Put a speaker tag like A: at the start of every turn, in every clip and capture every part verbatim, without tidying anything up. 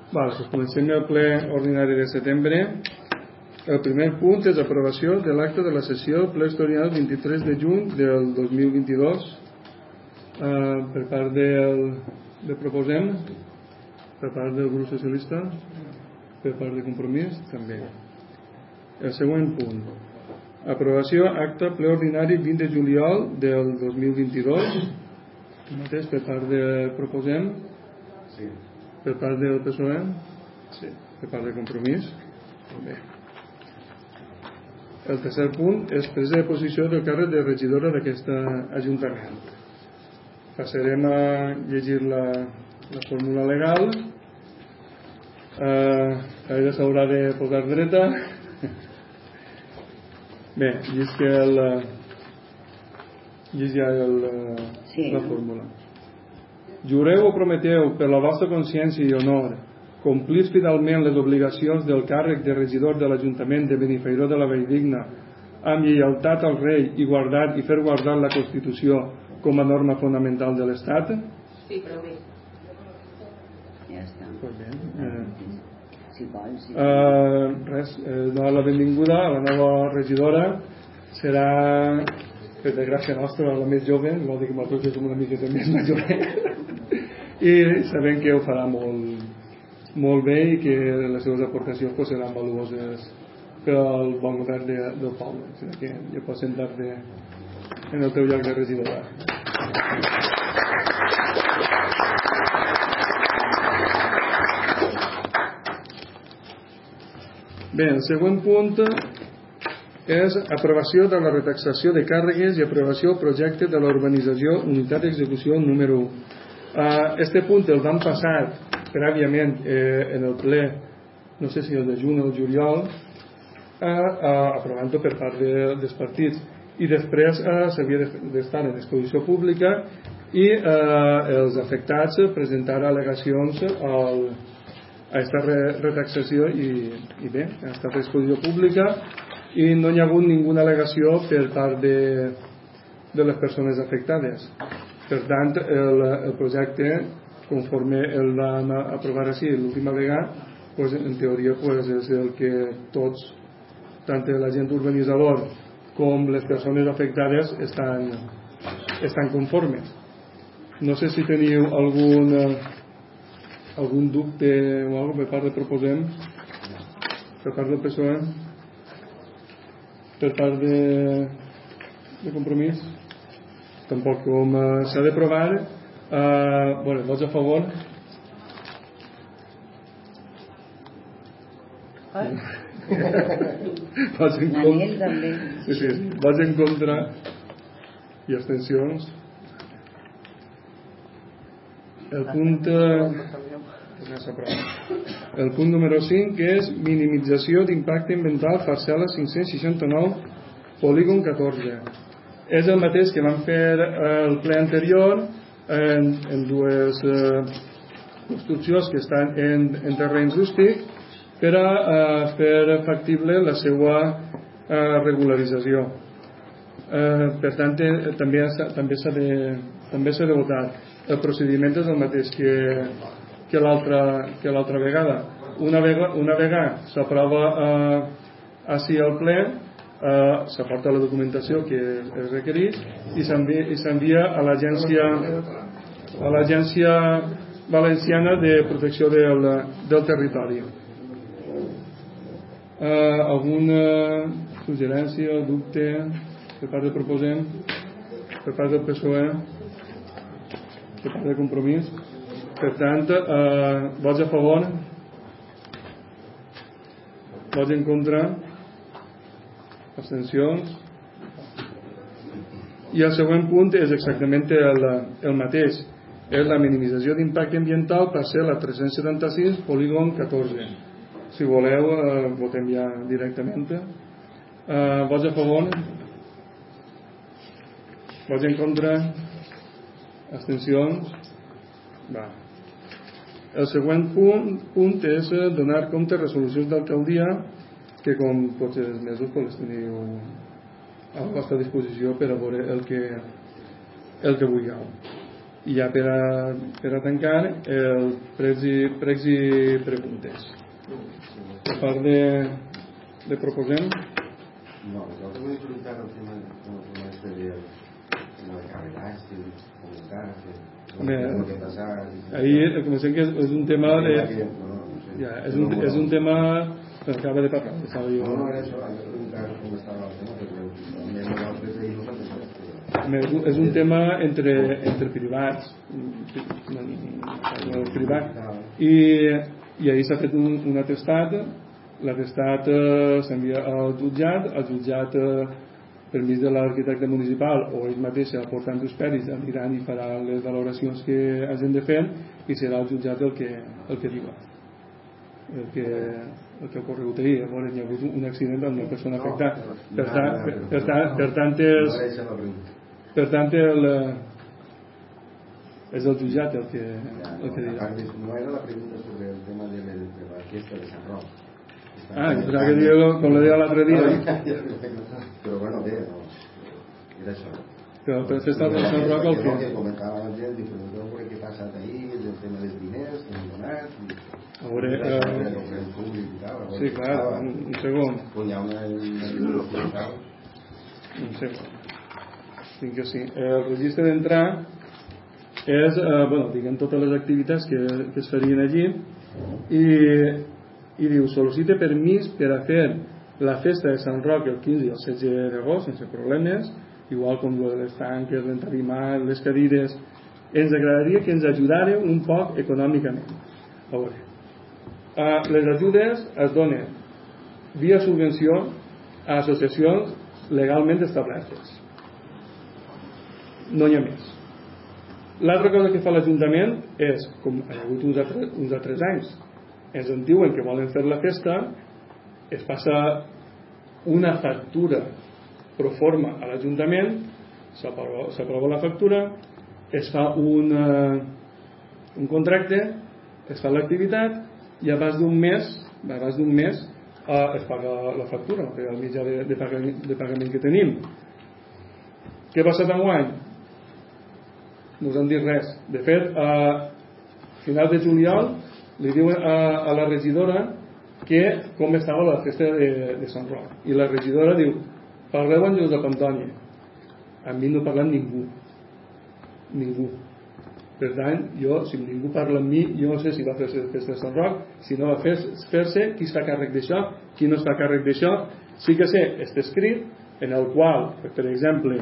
A: Vale, doncs comencem el ple ordinari de setembre. El primer punt és aprovació de l'acte de la sessió del ple extraordinari del vint-i-tres de juny del dos mil vint-i-dos. Uh, per part del de Proposem, per part del grup socialista, per part de Compromís també. El següent punt, aprovació acte ple ordinari vint de juliol del dos mil vint-i-dos, el mateix per part de Proposem, sí. Per part del P S O E, sí. Per part de Compromís també. El tercer punt és presa de posició del càrrec de regidora d'aquest Ajuntament. Passarem a llegir la, la fórmula legal. Uh, ara s'haurà de posar dreta. Bé, llis que el llis ja el, sí. La fórmula. Jureu o prometeu per la vostra consciència i honor complir fidelment les obligacions del càrrec de regidor de l'Ajuntament de Benifairó de la Valldigna amb lleialtat al rei i guardar i fer guardar la Constitució com a norma fonamental de l'Estat?
B: Sí, però bé.
C: Ja està.
A: Pues bé. Eh,
C: si vols. Si
A: eh, res, eh, donar la benvinguda a la nova regidora. Serà, per desgràcia nostra, la més jove, vol dir que nosaltres som una miqueta més major. I sabem que ho farà molt, molt bé i que les seves aportacions pues, seran valuoses per al bon govern de, del poble. O sigui que ja pots sentar-te en el teu lloc de regidora. Bé, el següent punt és aprovació de la retaxació de càrregues i aprovació del projecte de la urbanització unitat d'execució número u. Uh, este punt el vam passar prèviament eh, en el ple, no sé si el de juny o el juliol, uh, uh, aprovant-ho per part de, dels partits, i després uh, s'havia d'estar en exposició pública i uh, els afectats presentar al·legacions al, a aquesta re, retaxació i, i bé, ha estat exposició pública i no hi ha hagut ninguna al·legació per part de, de les persones afectades. Per tant, el, el projecte, conforme el vam aprovar així l'última vegada, pues, en teoria pues, és el que tots, tant l'agent urbanitzador com les persones afectades estan, estan conformes. No sé si teniu algun, algun dubte o alguna per part de Proposem, per part del P S O E, per part de, de Compromís. Tampoc, com uh, s'ha d'aprovar, uh, bueno, vots a favor?
C: Ah.
A: Vots en contra? Sí, sí, vots en contra i abstencions. El punt el punt número cinc és minimització d'impacte ambiental parcel·la cinc-cents seixanta-nou polígon catorze. És el mateix que vam fer el ple anterior en, en dues eh, construccions que estan en, en terreny rústic per a eh, fer factible la seva eh, regularització. Eh, per tant, eh, també també s'ha de, també s'ha de votar. El procediment és el mateix que, que l'altra que l'altra vegada. Una vegada, una vegada s'aprova eh, així al ple, Uh, s'aporta la documentació que es requereix i s'envia a l'agència a l'agència valenciana de protecció del, del territori. Uh, alguna suggerència, dubte per part de Proposem, per part del P S O E, per part de Compromís? Per tant, uh, vots a favor? Vots en contra? Abstencions. I el següent punt és exactament el, el mateix, és la minimització d'impacte ambiental parcel·la tres-cents setanta-sis polígon catorze. Si voleu eh, votem ja directament. eh, vots a favor? Vots en contra? Abstencions? Va. El següent punt, punt és donar compte resolucions d'alcaldia que com tots els mesos pues, les teniu a la vostra disposició per a veure el que, el que vulgueu. I ja per a, per a tancar el pregs i, pregs i preguntes. A part de, de proposem?
B: No, nosaltres hem preguntat el tema de de carregats, de comentar, el que passa...
A: Ahir, com sé que és un tema de... Ja, és un, és un tema que acaba de parlar.
B: No, no, era això, hem de preguntar com estava el tema, perquè també nosaltres ahir no sabem.
A: És un tema entre, entre privats privat i, i ahir s'ha fet un, un atestat. L'atestat eh, s'envia al jutjat, el jutjat eh, per mig de l'arquitecte municipal o ell mateix aportant els peris aniran i farà les valoracions que hagin de fer i serà el jutjat el que, el que diu el que, el que ha ocorregut ahir. Llavors hi ha hagut un accident amb una persona afectada, per tant, per, per tant, per tant és per tant el, és el jutjat el que, el que dirà.
B: No era la pregunta sobre el tema de la fiesta de Sant Roc.
A: Ah, jo pensava que diu com la deia l'altre dia.
B: Però bueno, bé, no, era això.
A: Però la festa de Sant Roc el que...
B: Que comentava la gent, dic, no veure què ha passat ahir, el tema dels diners, que hem donat...
A: A veure... Eh... Sí, clar, un segon.
B: Quan hi ha una...
A: Un segon. Tinc que sí. El registre d'entrar és, eh, bueno, diguem totes les activitats que, que es farien allí i, i diu, sol·licita permís per a fer la festa de Sant Roc el quinze i el setze d'agost sense problemes, igual com les tanques, l'entarimat, les cadires. Ens agradaria que ens ajudareu un poc econòmicament. A veure, eh, les ajudes es donen via subvenció a associacions legalment establertes. No hi ha més. L'altra cosa que fa l'Ajuntament és, com hi ha hagut uns altres, uns altres anys, ens en diuen que volen fer la festa, es passa una factura pro forma a l'Ajuntament, s'aprova la factura, es fa un, uh, un contracte, es fa l'activitat i abans d'un mes, abans d'un mes uh, es paga la factura, el mitjà de, de, pagament, de pagament que tenim. Què ha passat enguany? No us han dit res. De fet, a final de juliol li diuen a, a la regidora que com estava la festa de, de Sant Roc, i la regidora diu, parleu amb Josep Antoni. A mi no parla ningú, ningú. Per tant, jo, si ningú parla amb mi, jo no sé si va fer la festa de Sant Roc, si no va fer-se, qui està a càrrec d'això, qui no està a càrrec d'això. Sí que sé, està escrit en el qual, per exemple,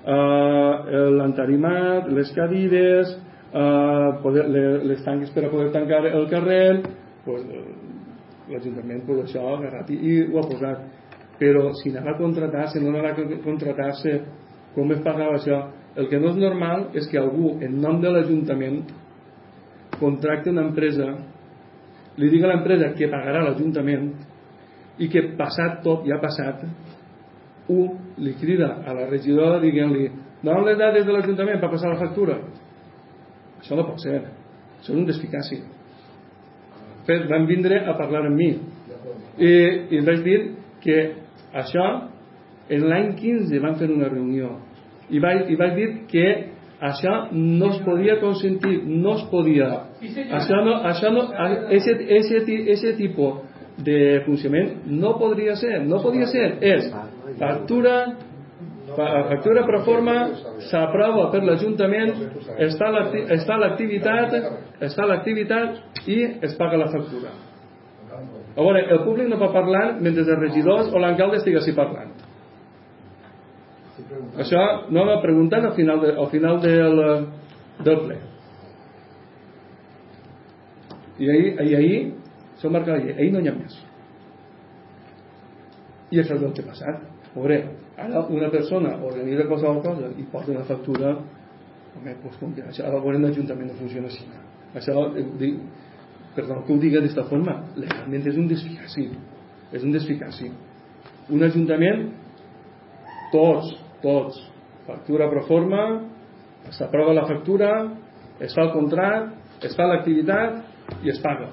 A: Uh, l'entarimat, les cadires, uh, poder, les tanques per a poder tancar el carrer, pues, uh, l'Ajuntament pues, això ha agarrat i, i ho ha posat. Però si anava a contratar-se, no anava a contratar-se, com es pagava això? El que no és normal és que algú, en nom de l'Ajuntament, contracti una empresa, li digui a l'empresa que pagarà l'Ajuntament i que passat tot, ja ha passat, un li crida a la regidora dient-li, donen les dades de l'Ajuntament per passar la factura. Això no pot ser, això és un desficaci. Fet, van vindre a parlar amb mi i, i vaig dir que això en l'any quinze van fer una reunió i vaig, i vaig dir que això no es podia consentir, no es podia, això no, això no, ese, ese, ese tipus de funcionament no podria ser, no podia ser, és factura factura pro forma, s'aprova per l'Ajuntament, està l'activitat està l'activitat i es paga la factura. A veure, el públic no va parlant mentre els regidors o l'alcalde estiguessin parlant. Això no va preguntant al final, de, al final del, del ple. I ahir, ahir, ahir s'ho marca ahir, ahir no hi ha més. I això és el que ha passat. Veure, ara una persona organitza qualsevol cosa i posa una factura, home, doncs com que això a veure l'Ajuntament no funciona així. Això, dic, perdó que ho digui d'aquesta forma, legalment és un desficaci. És un desficaci. Un Ajuntament, tots, tots, factura pro forma, s'aprova la factura, es fa el contracte, es fa l'activitat i es paga.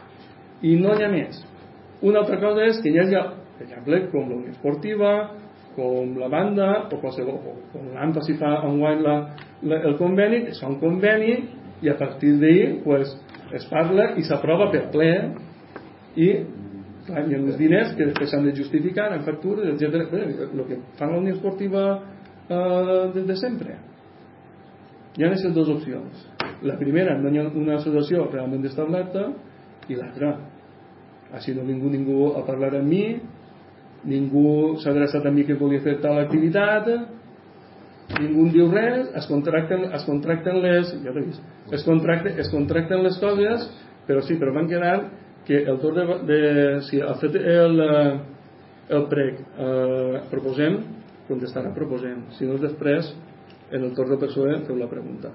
A: I no hi ha més. Una altra cosa és que hi hagi, per exemple, com la Unió Esportiva com la banda o qualsevol, o com l'AMPA si fa enguany la, la, el conveni, es fa un conveni i a partir d'ahir pues, es parla i s'aprova per ple i clar, hi ha uns diners que després s'han de justificar en factures, etcètera. El que fan la Unió Esportiva eh, des de sempre. Hi ha aquestes dues opcions. La primera, no hi ha una associació realment establerta, i l'altra, així no ha vingut ningú a parlar amb mi, ningú s'ha adreçat a mi que volia fer tal activitat, ningú en diu res, es contracten, es contracten les ja l'he vist, es contracten, es contracten les coses, però sí, però van quedar que el torn de, de si ha fet el, el prec eh, proposem, contestarà proposem, si no després en el torn de P S O E feu la pregunta.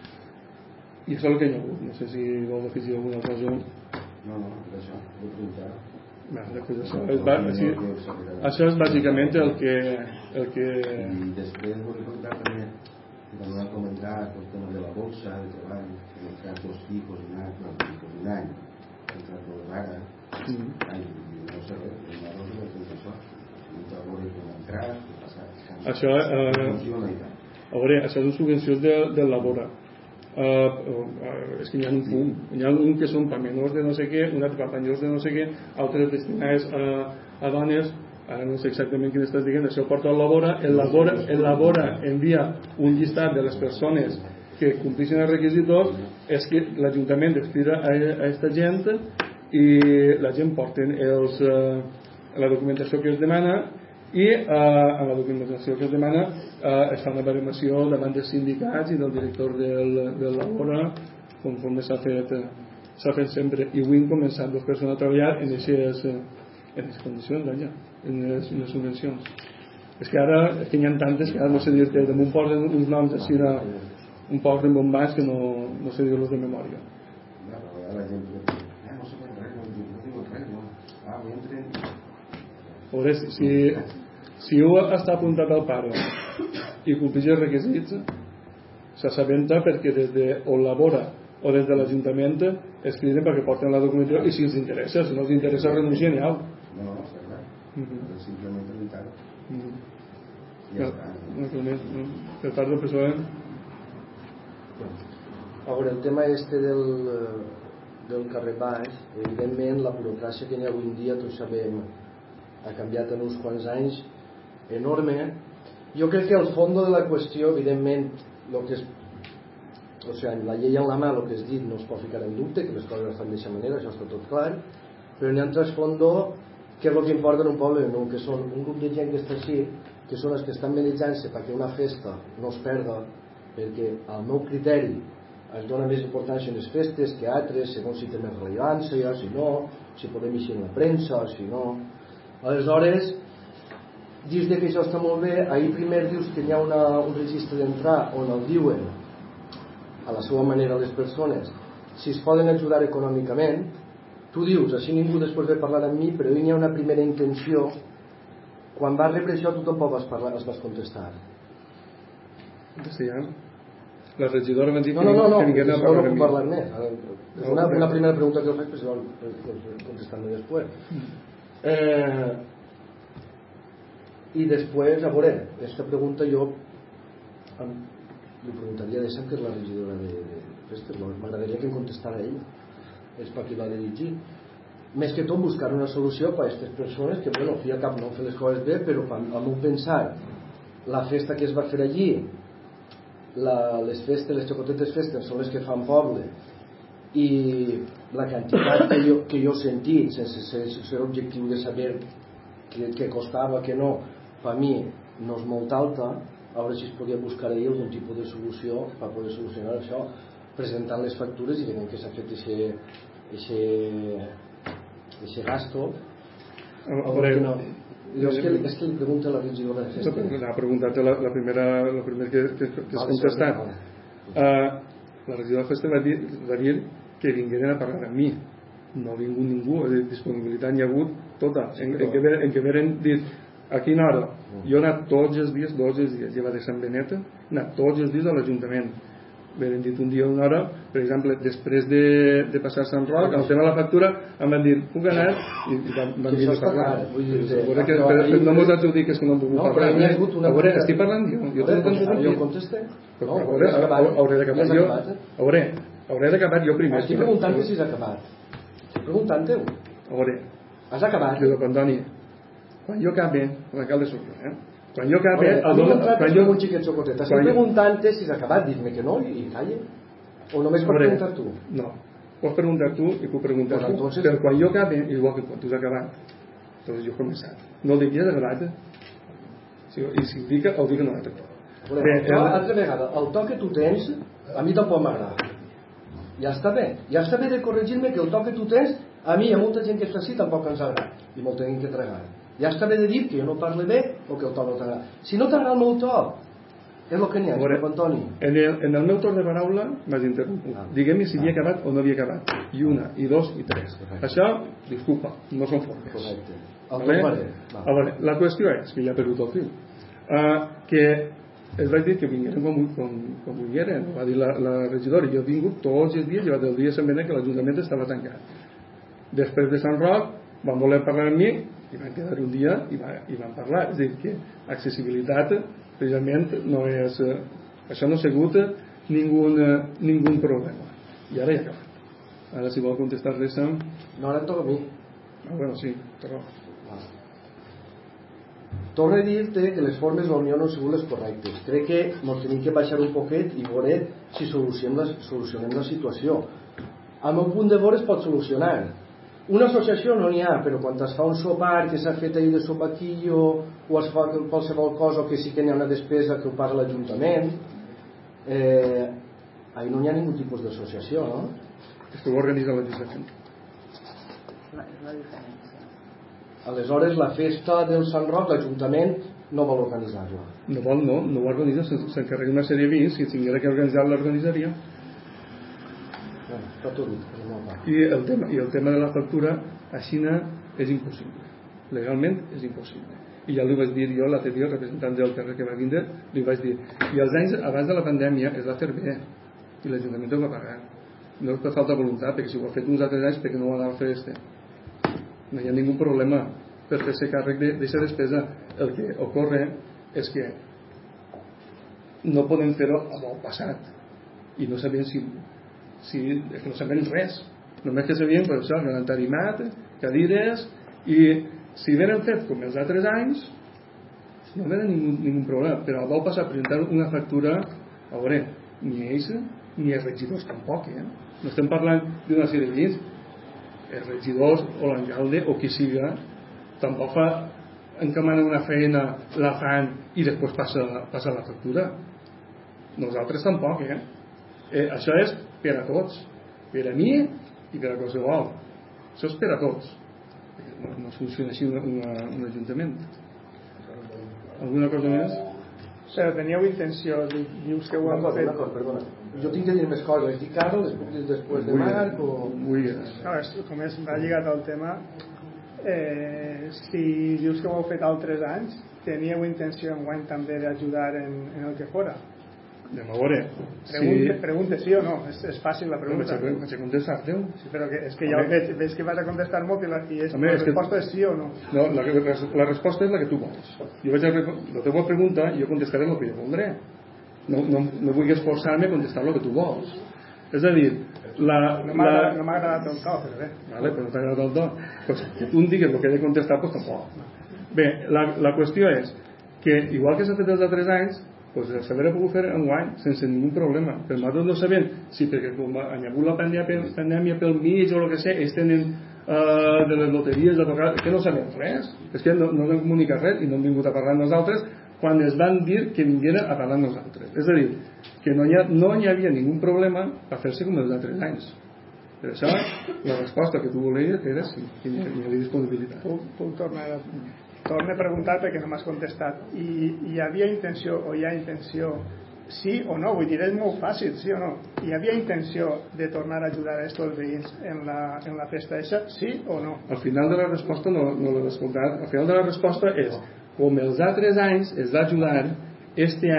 A: I això és el que hi ha hagut. No sé si vol afegir alguna cosa.
B: No, no, això, ho preguntar.
A: Bé, després això, és, va, sí, això és bàsicament el que, el que...
B: I després vull preguntar també, quan va comentar el tema de la bolsa de treball, en el cas dels tipus un any, no, tipus un any, entre dos ara, mm. any, no sé res, no sé res, no això, no t'ha veure com entrar, com passar,
A: això, eh,
B: funciona i tal.
A: A veure, això són subvencions de, del Labora. Uh, uh, és que hi ha un fum, hi ha un que són per menors de no sé què, un altre per menors de no sé què, altres destinats a, a dones, ara no sé exactament quin estàs dient, això ho porta al Labora, el Labora, el Labora envia un llistat de les persones que complixen els requisits, és que l'Ajuntament descrida a aquesta gent i la gent porten els, uh, la documentació que es demana i eh, en la documentació que es demana eh, es fa una baremació davant dels sindicats i del director del, del Labora conforme s'ha fet s'ha fet sempre i avui hem començat dos persones a treballar en aquestes en les condicions allà, en les, en les subvencions. És que ara és que n'hi ha tantes que ara no sé dir-te, damunt posen uns noms així de, un poc de bombats que no, no sé dir-los de memòria.
B: La gent no sé res, no diu res, no. Ah, vull entrar
A: Veure, si, si un està apuntat al paro i compleix els requisits, s'assabenta perquè des de on labora o des de l'Ajuntament es criden perquè porten la documentació i si els interessa, si no els interessa renuncien i au.
B: No, no, està clar. Mm-hmm. Simplement preguntar. Mm-hmm.
A: Ja està. No, per part del P S O E.
D: A veure, el tema este del, del carrer baix, evidentment la burocràcia que hi ha avui en dia, tots sabem, ha canviat en uns quants anys enorme. Jo crec que el fons de la qüestió, evidentment, lo que és, o sigui, la llei en la mà, el que és dit no es pot ficar en dubte, que les coses estan d'aquesta manera, això està tot clar, però n'hi ha un trasfondo que és el que importa en un poble, no? Que són un grup de gent que està així, que són els que estan manejant-se perquè una festa no es perda, perquè al meu criteri es dona més importància a les festes que a altres, segons si té més rellevància, si no, si podem eixir en la premsa, si no. Aleshores, dius que això està molt bé, ahir primer dius que hi ha una, un registre d'entrar on el diuen a la seva manera les persones si es poden ajudar econòmicament. Tu dius, així ningú després ve parlar amb mi, però hi ha una primera intenció. Quan vas rebre això tu tampoc vas parlar, es vas contestar.
A: Sí, ja. La regidora m'ha dit
D: no, no, no, no,
A: que ningú
D: no,
A: no
D: no puc parlar més. És una, una primera pregunta que us faig, però si vol contestar-me després. Eh, i després, a veure, aquesta pregunta jo em, li preguntaria de sempre que és la regidora de, de festes, m'agradaria que em contestara ell, és per qui va dirigir. Més que tot buscar una solució per a aquestes persones que, bueno, fi al cap no fer les coses bé, però al meu pensar la festa que es va fer allí, la, les festes, les xocotetes festes són les que fan poble, i la quantitat que jo, que jo he sentit sense ser, ser objectiu de saber que, que costava, que no, per mi no és molt alta. A veure si es podia buscar ahir algun tipus de solució per poder solucionar això, presentant les factures i veient que s'ha fet aquest gasto. A veure que no. Jo és que, és que li pregunta a la regidora de festes.
A: Ha preguntat la, la primera, la primera que, que, que has contestat. Uh, la regidora de festes va dir, va dir que vingueren a parlar amb mi. No ha vingut ningú, de disponibilitat n'hi ha hagut tota. En, en, què, en què veren dit a quina hora? Jo he anat tots els dies, tots els dies, ja va de Sant Benet, he anat tots els dies a l'Ajuntament. m'han dit un dia una hora, per exemple, després de, de passar Sant Roc, el tema de la factura, em van dir, puc anar? I, i van, van dir, parlar. No mos adjudiques que no em puc parlar. A veure, estic parlant jo. Jo
D: jo contesté.
A: Hauré d'acabar jo. Hauré, hauré d'acabar jo primer.
D: Estic preguntant-te si has acabat. Estic preguntant-te.
A: Hauré.
D: Has acabat?
A: Diu, Antoni, quan jo acabi, l'alcalde soc jo, eh? Quan jo acabi...
D: A mi no trates com un xiquet xocotet. Estic preguntant-te si has acabat. Dis-me que no i calla. O només pots preguntar tu?
A: No. Pots preguntar tu i puc preguntar tu. Però quan jo acabi, igual que quan tu has acabat, doncs jo he començat. No dic, ja has acabat. I si ho dic, ho dic una altra cosa.
D: Altra vegada, el to que tu tens, a mi tampoc m'agrada. Ja està bé. Ja està bé de corregir-me que el to que tu tens, a mi i a molta gent que està així tampoc ens agrada. I molt tenim que tragar. Ja està bé de dir que jo no parle bé o que el to no t'agrada. Si no t'agrada el meu to, és el que n'hi ha, Josep Antoni.
A: En el, en el meu torn de paraula m'has interromput. Ah. Diguem-me si havia acabat o no havia acabat. I una, i dos, i tres. Correcte. Això, disculpa, no són formes.
D: Correcte. El
A: vale?
D: faré.
A: A veure, la qüestió és, que ja he perdut el fil, uh, que es vaig dir que vingueren com, com, com vingueren, va dir la, la regidora, i jo he vingut tots els dies, llevat el dia se'n venia que l'Ajuntament estava tancat. Després de Sant Roc, van voler parlar amb mi, i van quedar un dia i, va, i van parlar. És a dir, que accessibilitat precisament no és, eh, això no ha sigut ningú, eh, ningú problema. I ara ja ha acabat. Ara si vol contestar res amb...
D: No, ara em toca a mi.
A: Ah, bueno, sí, però...
D: Ah. Torno a dir-te que les formes del meu no han sigut les correctes. Crec que ens tenim que baixar un poquet i veure si solucionem la, solucionem la situació. Al meu punt de veure es pot solucionar. Una associació no n'hi ha, però quan es fa un sopar que s'ha fet ahir de sopaquillo o es fa qualsevol cosa que sí que n'hi ha una despesa que ho paga l'Ajuntament, eh, ahir no n'hi ha ningú tipus d'associació, no?
A: És que ho organitza l'Ajuntament.
C: És la diferència.
D: Aleshores la festa del Sant Roc l'Ajuntament no vol organitzar-la.
A: No vol, no, no ho organitza, s'encarrega una sèrie de vins, si tinguera que organitzar l'organitzaria.
D: Bueno, està tot dit.
A: I el, tema, I el tema de la factura a Xina és impossible, legalment és impossible, i ja li vaig dir jo l'altre dia, el representant del carrer que va vindre, li vaig dir, i els anys abans de la pandèmia es va fer bé i l'Ajuntament ho va pagar, no és per falta de voluntat, perquè si ho ha fet uns altres anys perquè no ho ha de fer este, no hi ha ningú problema per fer-se càrrec d'aquesta despesa. El que ocorre és que no podem fer-ho amb el passat i no sabem si si és que no sabem res, només que sabíem per això, que han tarimat cadires, i si venen fet com els altres anys no venen ningú, ningú problema, però vau passar a presentar una factura, a veure, ni ells ni els regidors tampoc, eh? No estem parlant d'una sèrie de vins, els regidors o l'alcalde o qui siga tampoc fa, encamanen una feina, la fan i després passa, passa la factura. Nosaltres tampoc, eh? eh això és per a tots, per a mi i per a qualsevol. Això és per a tots. No, no funciona així una, una, un ajuntament. Alguna cosa més?
E: Però teníeu intenció, dius que ho han fet...
D: D'acord, perdona. Jo tinc que dir més coses. Dic ara, després, després de Marc o...
E: No, com és, va lligat al tema, eh, si dius que ho heu fet altres anys, teníeu intenció enguany també d'ajudar en, en el que fora?
A: Anem a veure.
E: Pregunte, sí. Pregunte sí o no, és, és fàcil la pregunta.
A: Vaig a contestar-te.
E: Sí, però que, és que ja veig, veig que vas a contestar molt i, la, i és,
A: Home,
E: la
A: és
E: resposta
A: que...
E: és sí o no.
A: No, la, la resposta és la que tu vols. Jo vaig a la teva pregunta i jo contestaré el que jo voldré. No, no, no vull esforçar-me a contestar el que tu vols. És a dir, la,
E: no m'ha la... no agradat el to, però bé.
A: Vale, però no t'ha agradat el to. Pues, que tu em digues el que he de contestar, pues tampoc. Bé, la, la qüestió és que, igual que s'ha fet els altres anys, pues s'hauria pogut fer enguany sense ningú problema, però nosaltres no sabem si perquè com ha hagut la pandèmia, pandèmia pel mig o el que sé, ells tenen uh, de les loteries de tocar, que no sabem res, és que no, no hem comunicat res i no hem vingut a parlar amb nosaltres quan es van dir que vingueren a parlar amb nosaltres. És a dir, que no hi, ha, no hi havia ningú problema a fer-se com els altres anys. Per això la resposta que tu volies era sí, que hi havia disponibilitat.
E: Puc, puc tornar a... Torne a preguntar perquè no m'has contestat. I hi havia intenció o hi ha intenció, sí o no, vull dir, és molt fàcil, sí o no, hi havia intenció de tornar a ajudar a estos veïns en la, en la festa eixa, sí o no?
A: Al final de la resposta no, no l'he escoltat. Al final de la resposta és, com els altres anys es va ajudar, este any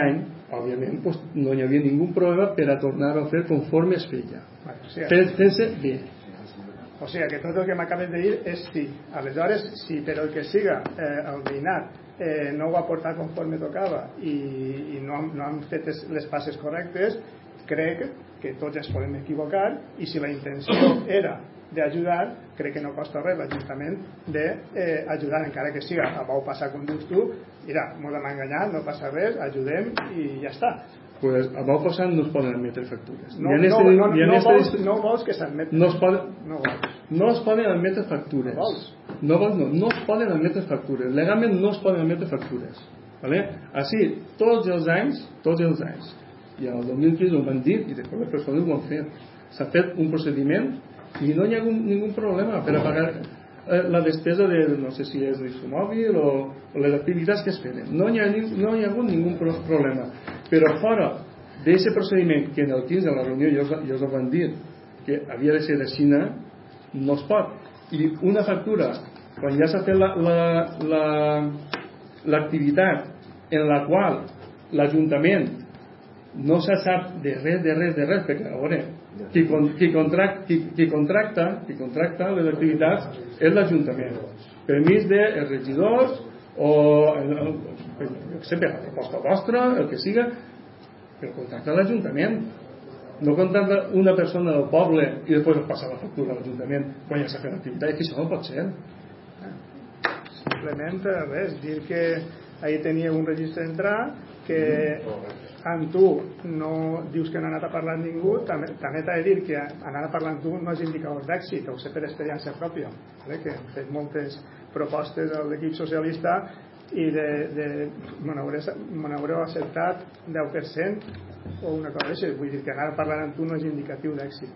A: òbviament pues, no hi havia ningú problema per a tornar a fer conforme es feia.
E: Bueno, o sigui,
A: fent-se bé.
E: O sigui que tot el que m'acabes de dir és sí. Aleshores, si per el que siga eh, el veïnat eh, no ho ha portat conforme tocava i, i no, no han fet les passes correctes, crec que tots ens podem equivocar i si la intenció era d'ajudar, crec que no costa res l'Ajuntament d'ajudar, eh, encara que siga a vau passar com dius tu, mira, mos hem enganyat, no passa res, ajudem i ja està.
A: Pues a vau passant no es poden admetre factures.
E: No, no, no, no, no, vols, no vols que s'admetin.
A: No es poden,
E: no, vols.
A: no es poden admetre factures.
E: No vols.
A: No, vols, no, no es poden admetre factures. Legalment no es poden admetre factures. ¿Vale? Així, tots els anys, tots els anys, i el dos mil quinze ho van dir i després les persones ho han fet. S'ha fet un procediment i no hi ha ningú problema per a pagar la despesa de, no sé si és l'isomòbil o, o les activitats que es feren. No hi ha, no hi ha hagut ningú problema. Però fora d'aquest procediment que en el quinze a la reunió ja us ho van dir que havia de ser de Xina, no es pot. I una factura, quan ja s'ha fet l'activitat en la qual l'Ajuntament no se sap de res, de res, de res, perquè a veure, qui, qui, contracta, qui, qui contracta qui contracta les activitats és l'Ajuntament. Permís dels regidors o el, el, el, sempre la proposta vostra, el que siga, però contracta l'Ajuntament. No contracta una persona del poble i després passa la factura a l'Ajuntament quan ja s'ha fet l'activitat, i que això no pot ser.
E: Simplement res, dir que ahir tenia un registre d'entrar que amb tu no dius que no ha anat a parlar amb ningú, també, també t'he de dir que anar a parlar amb tu no és indicador d'èxit, ho sé per experiència pròpia, ¿vale? Que hem fet moltes propostes a l'equip socialista i de, de, me n'haureu acceptat deu per cent o una cosa així, vull dir que anar a parlar amb tu no és indicatiu d'èxit.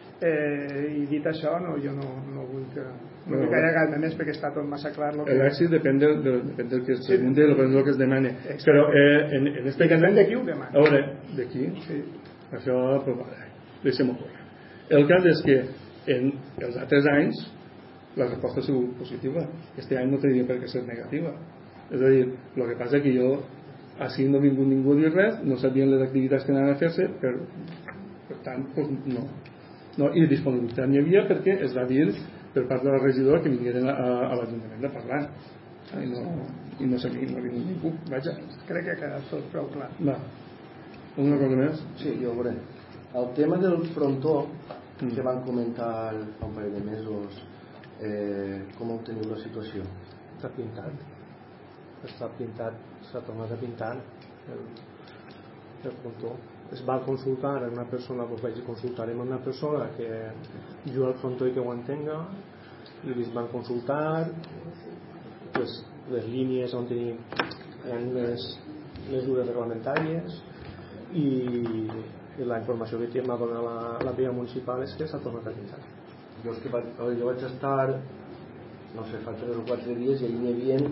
E: Eh, i dit això, no, jo no, no vull que no vull que hi hagi més perquè està tot massa clar que...
A: l'èxit depèn del, depèn del que es pregunta i depèn del que es demana. Però eh, en, en este cas
E: depèn de qui ho demana.
A: A veure, de qui? Sí. Això, pues, deixem-ho córrer. El cas és que en els altres anys la resposta ha sigut positiva. Este any no tenia per què ser negativa. És a dir, el que passa que jo així no ha vingut ningú a dir res, no sabien les activitats que anaven a fer-se, per, per tant, pues, no. No, i disponibilitat n'hi havia perquè es va dir per part de la regidora que vingueren a, a l'Ajuntament de parlar i no, i no sabia, no ha vingut ningú. Vaja,
E: crec que ha quedat tot prou clar.
A: Va. Una cosa més?
D: Sí, jo veuré. El tema del frontó mm. que van comentar fa un parell de mesos, eh, com ho teniu la situació?
F: Està pintat, està pintat, s'ha tornat a pintar el, el frontó. Es va consultar a una persona, pues vaig consultar amb una persona que juga al frontó i que ho entenga, i els van consultar pues, les línies on tenim les mesures reglamentàries i, i la informació que m'ha donat la, la via municipal és que s'ha tornat a pintar.
D: Jo, és que va, jo vaig estar no sé, fa tres o quatre dies i allà hi havia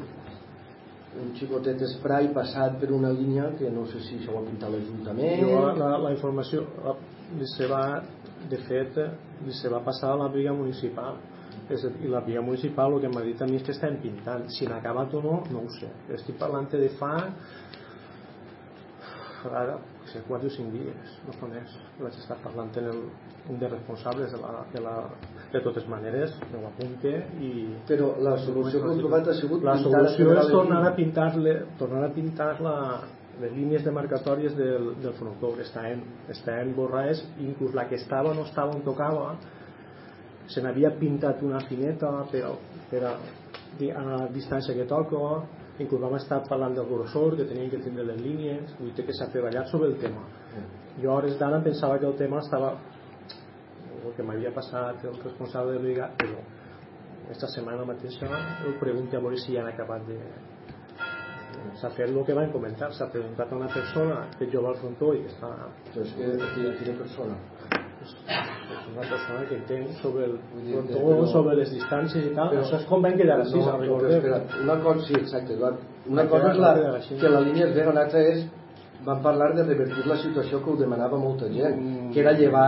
D: un xicotet spray passat per una línia que no sé si s'ho ha pintat l'Ajuntament.
F: Jo la, la informació la, se va, de fet se va passar a la via municipal, és, i la via municipal el que m'ha dit a mi és que estem pintant, si n'ha acabat o no, no ho sé. Estic parlant de fa ara, no sé, quatre o cinc dies, no fa més. Vaig estar parlant amb el, un dels responsables de la, de la de totes maneres me ho apunte i...
D: Però la solució que heu trobat ha sigut
F: la solució és tornar a pintar tornar a pintar la, les línies demarcatòries del, del frontó que estaven, estaven borrades, inclús la que estava no estava on tocava, se n'havia pintat una fineta per, per a, a la distància que toca, inclús vam estar parlant del grossor que tenien que tindre les línies, vull dir que s'ha treballat sobre el tema. Jo a hores d'ara pensava que el tema estava el que m'havia passat el responsable de l'I G A, però aquesta setmana mateixa el pregunto a veure si han acabat de s'ha fet el que van comentar, s'ha preguntat a una persona que jova al frontó i que està
D: però és que quina persona?
F: És una persona que entén sobre el frontó, però, sobre les distàncies i tal, però, això és com van quedar així,
D: no, no, espera, una cosa, sí, exacte, una cosa és la, que la línia es ve, una altra és van parlar de revertir la situació que ho demanava molta gent, mm. que era llevar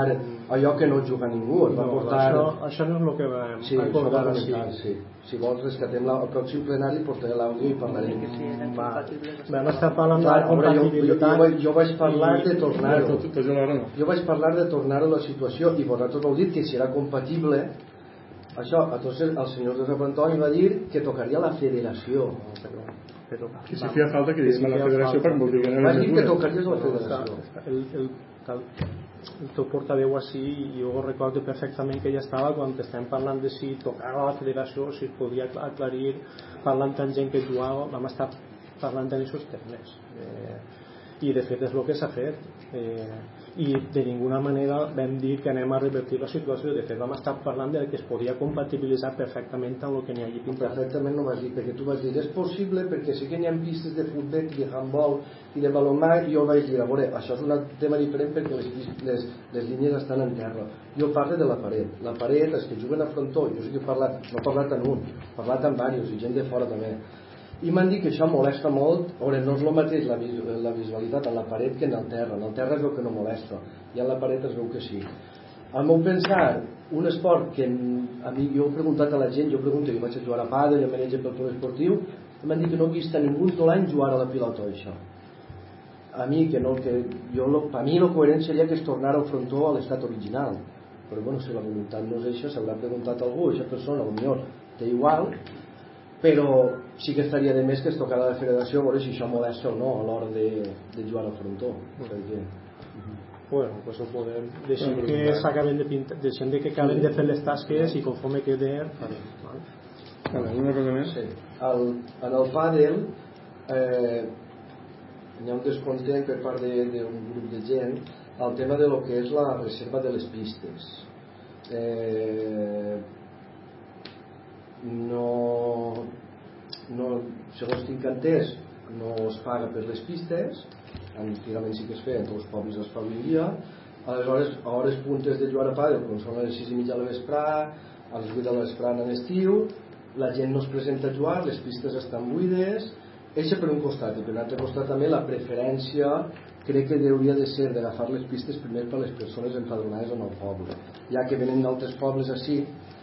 D: allò que no juga ningú. Es va
F: no,
D: portar...
F: això, això no és el que vam
D: sí,
F: acordar.
D: Sí, sí. Si vols rescatem la, el pròxim plenari, portaré l'àudio i parlarem.
C: Sí, eren
F: Va.
C: compatibles.
F: Vam estar parlant de
D: Clar,
F: la
D: veure, jo, jo,
F: compatibilitat.
D: jo, jo vaig parlar de tornar-ho.
A: Tot, tot alhora no.
D: Jo vaig parlar de tornar-ho a la situació i vosaltres heu dit que si era compatible això, entonces el senyor Josep Antoni va dir que tocaria la federació.
F: Però, però,
A: Que si feia falta que
F: si
A: diguem a la
F: feia
A: federació
F: falta.
A: per modificar
D: Va
A: les
D: dir que
A: mesures.
D: tocaries la
F: No,
D: federació.
F: està- el, el, el, el teu portaveu així, jo recordo perfectament que ja estava quan estem parlant de si tocava la federació, si es podia aclarir, parlant amb gent que jugava, vam estar parlant en aquests termes. Eh, i de fet és el que s'ha fet. Eh, i de ninguna manera vam dir que anem a revertir la situació. De fet vam estar parlant de que es podia compatibilitzar perfectament amb el que n'hi hagi pintat.
D: Perfectament no vas dir, perquè tu vas dir és possible perquè sí que n'hi ha pistes de futbol i de handball i de balonmà, i jo vaig dir, a veure, això és un tema diferent perquè les, les, les línies estan en terra. Jo parlo de la paret. La paret, els que juguen a frontó, jo sí que he parlat, no he parlat amb un, he parlat amb diversos i gent de fora també. I m'han dit que això molesta molt. A veure, no és el mateix la, vis la visualitat en la paret que en el terra. En el terra es veu que no molesta i en la paret es veu que sí. Al meu pensar, un esport que a mi, jo he preguntat a la gent, jo pregunto, jo vaig a jugar a pàdel, jo m'he pel club esportiu, i m'han dit que no he vist a ningú tot l'any jugar a la pilota això. A mi, que no, que jo, lo, per mi el coherent seria que es tornara al frontó a l'estat original. Però bueno, si la voluntat no és això, s'haurà preguntat a algú, aquesta persona, potser té igual, però sí que estaria de més que es tocara la federació a veure si això molesta o no a l'hora de, de jugar al frontó. Perquè...
F: Bueno, pues ho podem deixem que s'acaben de pintar, deixem de que acaben de fer les tasques i conforme quede farem.
A: Vale, alguna cosa més?
D: Sí. El, en el pàdel eh, hi ha un descontent per part d'un grup de gent el tema de lo que és la reserva de les pistes. Eh, no, no segons tinc entès no es paga per les pistes, antigament sí que es feia, en tots els pobles es fa avui dia. Aleshores, a hores puntes de jugar a pàdel, quan són a les sis i mitja de l'esprà, a les vuit de l'esprà en l'estiu, la gent no es presenta a jugar, les pistes estan buides. Eixa per un costat, i per un altre costat també la preferència crec que hauria de ser d'agafar les pistes primer per les persones empadronades en el poble, ja que venen d'altres pobles així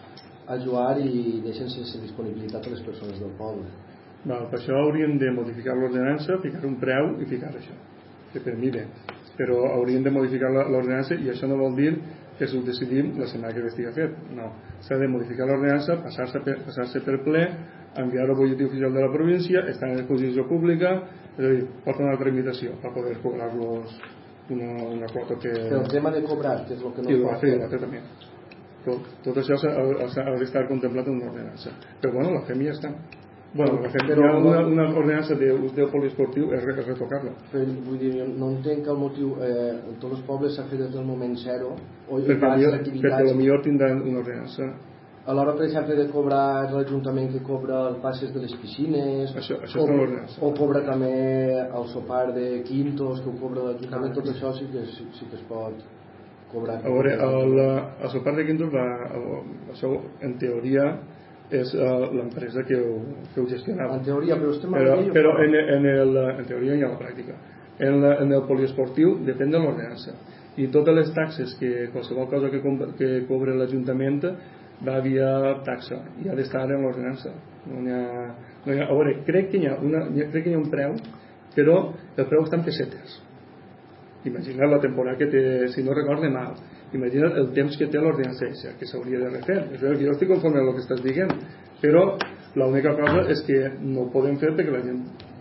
D: a jugar i deixen sense disponibilitat a les persones del poble.
A: Val, per això hauríem de modificar l'ordenança, ficar un preu i ficar això, que per mi bé, però hauríem de modificar l'ordenança i això no vol dir que s'ho decidim la setmana que estigui fet, no, s'ha de modificar l'ordenança, passar-se per, passar per ple, enviar-ho al butlletí oficial de la província, estar en exposició pública, és a dir, portar una altra invitació per poder cobrar-los una, una quota que...
D: Però el tema de cobrar, que és el que no
A: sí,
D: es pot
A: fer.
D: fer.
A: Sí, també. Tot, tot això ha d'estar contemplat en una ordenança. Però bueno, la fem i ja està. Bueno, la fem,
D: Però,
A: hi ha una, una ordenança d'ús del poliesportiu, és, és retocar-la.
D: Però, vull dir, no entenc el motiu, eh, en tots els pobles s'ha fet des del moment zero, o hi
A: Perquè,
D: ha
A: millor,
D: activitats...
A: perquè potser tindran una ordenança.
D: A l'hora, per exemple, de cobrar l'Ajuntament que cobra els passes de les piscines,
A: això, això
D: o,
A: és
D: o cobra també el sopar de quintos que ho cobra l'Ajuntament, tot això sí que, sí, sí que es pot cobrar.
A: A veure, el, el sopar de quintos va, això en teoria és uh, l'empresa que ho, que ho gestionava.
D: En teoria, però estem
A: però,
D: a
A: però en, en, el, en teoria hi ha la pràctica. En, la, en el poliesportiu depèn de l'ordenança i totes les taxes que qualsevol cosa que, que cobre l'Ajuntament va via taxa i ha d'estar en l'ordenança. No hi ha, no hi ha, a veure, crec que hi ha, una, crec que hi ha un preu, però el preu està en pessetes. Imagina't la temporada que té, si no recorde mal, imagina't el temps que té l'ordenança eixa, que s'hauria de refer. Jo estic conforme amb el que estàs dient, però l'única cosa és que no ho podem fer perquè la gent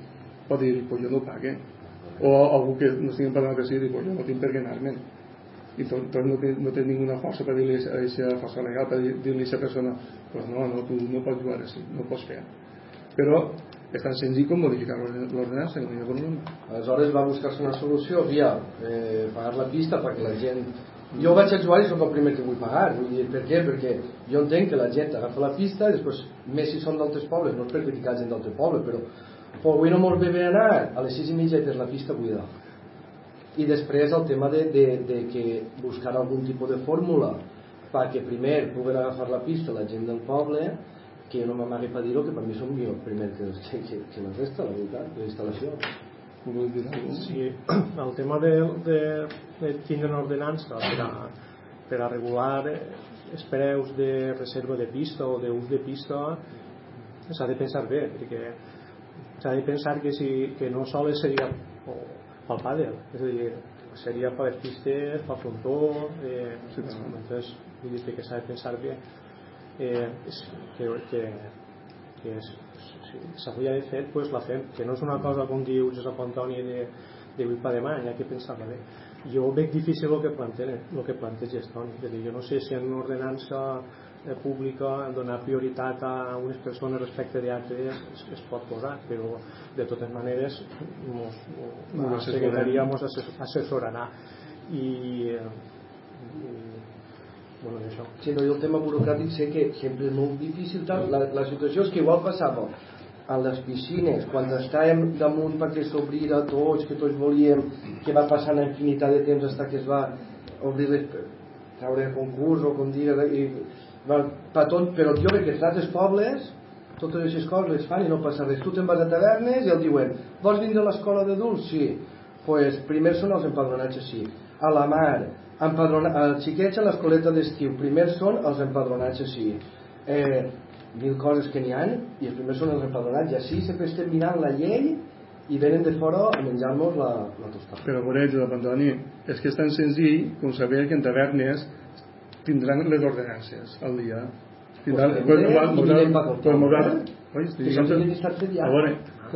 A: pot dir, pues jo no ho pague, o algú que no estigui parlant que sí, diu, pues jo no tinc per què anar-me'n, i tot, tot no, té, no té ninguna força per dir-li a aquesta força legal per dir-li a aquesta persona, pues no, no, tu no pots jugar així, no pots fer. Però és tan senzill com modificar l'ordenança, no hi ha problema.
D: Aleshores va buscar-se una solució via eh, pagar la pista perquè la gent... Jo vaig a jugar i soc el primer que vull pagar. Vull dir, per què? Perquè jo entenc que la gent agafa la pista i després, més si són d'altres pobles, no és per criticar gent d'altre poble, però pues, avui no molt bé anar a les sis i mitja i tens la pista buida. I després el tema de, de, de que buscar algun tipus de fórmula perquè primer puguen agafar la pista la gent del poble, que jo no m'amagui per dir-ho, que per mi som jo primer que, que, que la resta, la veritat, de l'instal·lació.
F: Sí, el tema de, de, de tindre una ordenança per a, per a regular els preus de reserva de pista o d'ús de pista s'ha de pensar bé, perquè s'ha de pensar que, si, que no sols seria pel pàdel, és a dir, seria per les pistes, pel frontó, eh, sí, entonces vull dir que s'ha de pensar bé, eh, que, que, que si s'hauria de fer, pues la fem, que no és una cosa com diu Josep Antoni de, de avui per demà, hi ha que pensar-la bé. Jo veig difícil el que planteja, el que planteja Estoni, és a dir, jo no sé si en una ordenança pública donar prioritat a unes persones respecte d'altres es, es pot posar, però de totes maneres mos, la secretaria ens assessorarà i, i bueno, això.
D: Sí, no, jo el tema burocràtic sé que sempre és molt difícil tal. La, la situació és que igual passava a les piscines quan estàvem damunt perquè s'obrira tots, que tots volíem, que va passar una infinitat de temps fins que es va obrir les, treure el concurs o com digue i per tot, però jo crec que els altres pobles totes aquestes coses les fan i no passa res. Tu te'n vas a tavernes i el diuen vols vindre a l'escola d'adults? Sí. Pues primer són els empadronats així. A la mar, empadrona, els xiquets a l'escoleta d'estiu, primer són els empadronats així. Eh, mil coses que n'hi ha i els primers són els empadronats i així sempre estem mirant la llei i venen de fora a menjar-nos la, la tostada.
A: Però per ells, Antoni, és que és tan senzill com saber que en tavernes tindran les ordenances al dia. Tindran, pues, pues, a veure,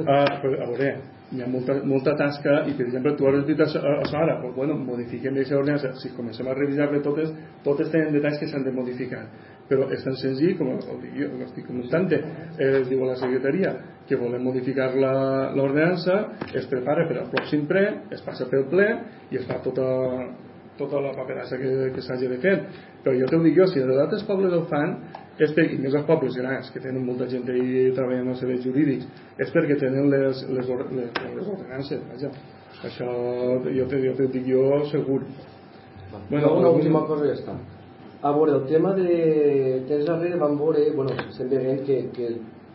A: a veure, hi ha molta, molta tasca i per exemple tu has dit això ara, pues, bueno, modifiquem aquesta ordenança, si comencem a revisar-le totes, totes tenen detalls que s'han de modificar, però és tan senzill com jo estic comentant, eh, es diu a la secretaria que volem modificar l'ordenança, es prepara per al pròxim ple, es passa pel ple i es fa tota tota la paperassa que, que s'hagi de fer, però jo t'ho dic jo, si de d'altres pobles el fan este, i més els pobles grans que tenen molta gent i treballen als serveis jurídics, és perquè tenen les, les, les, les ordenances, vaja. Això jo te, jo te dic jo segur.
D: Bueno, una última cosa ja està. A veure, el tema de temps darrere vam veure, bueno, estem veient que, que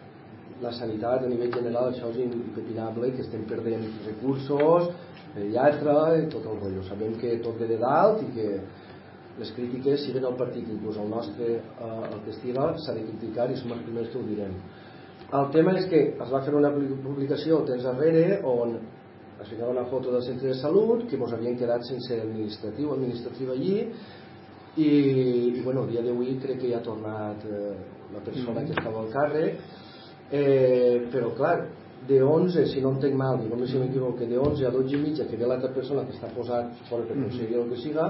D: la sanitat a nivell general això és impepinable, que estem perdent recursos, pediatra i tot el rotllo. Sabem que tot ve de dalt i que les crítiques siguen al partit, inclús el nostre eh, el que estiga s'ha de criticar i som els primers que ho direm. El tema és que es va fer una publicació temps darrere on es ficava una foto del centre de salut que ens havien quedat sense administratiu administratiu allí i, i bueno, el dia d'avui crec que ja ha tornat eh, la persona que estava al càrrec, eh, però clar, de onze, si no entenc mal, i no si m'equivoco, de onze a dotze i mitja que ve l'altra persona que està posat fora per aconseguir el que siga,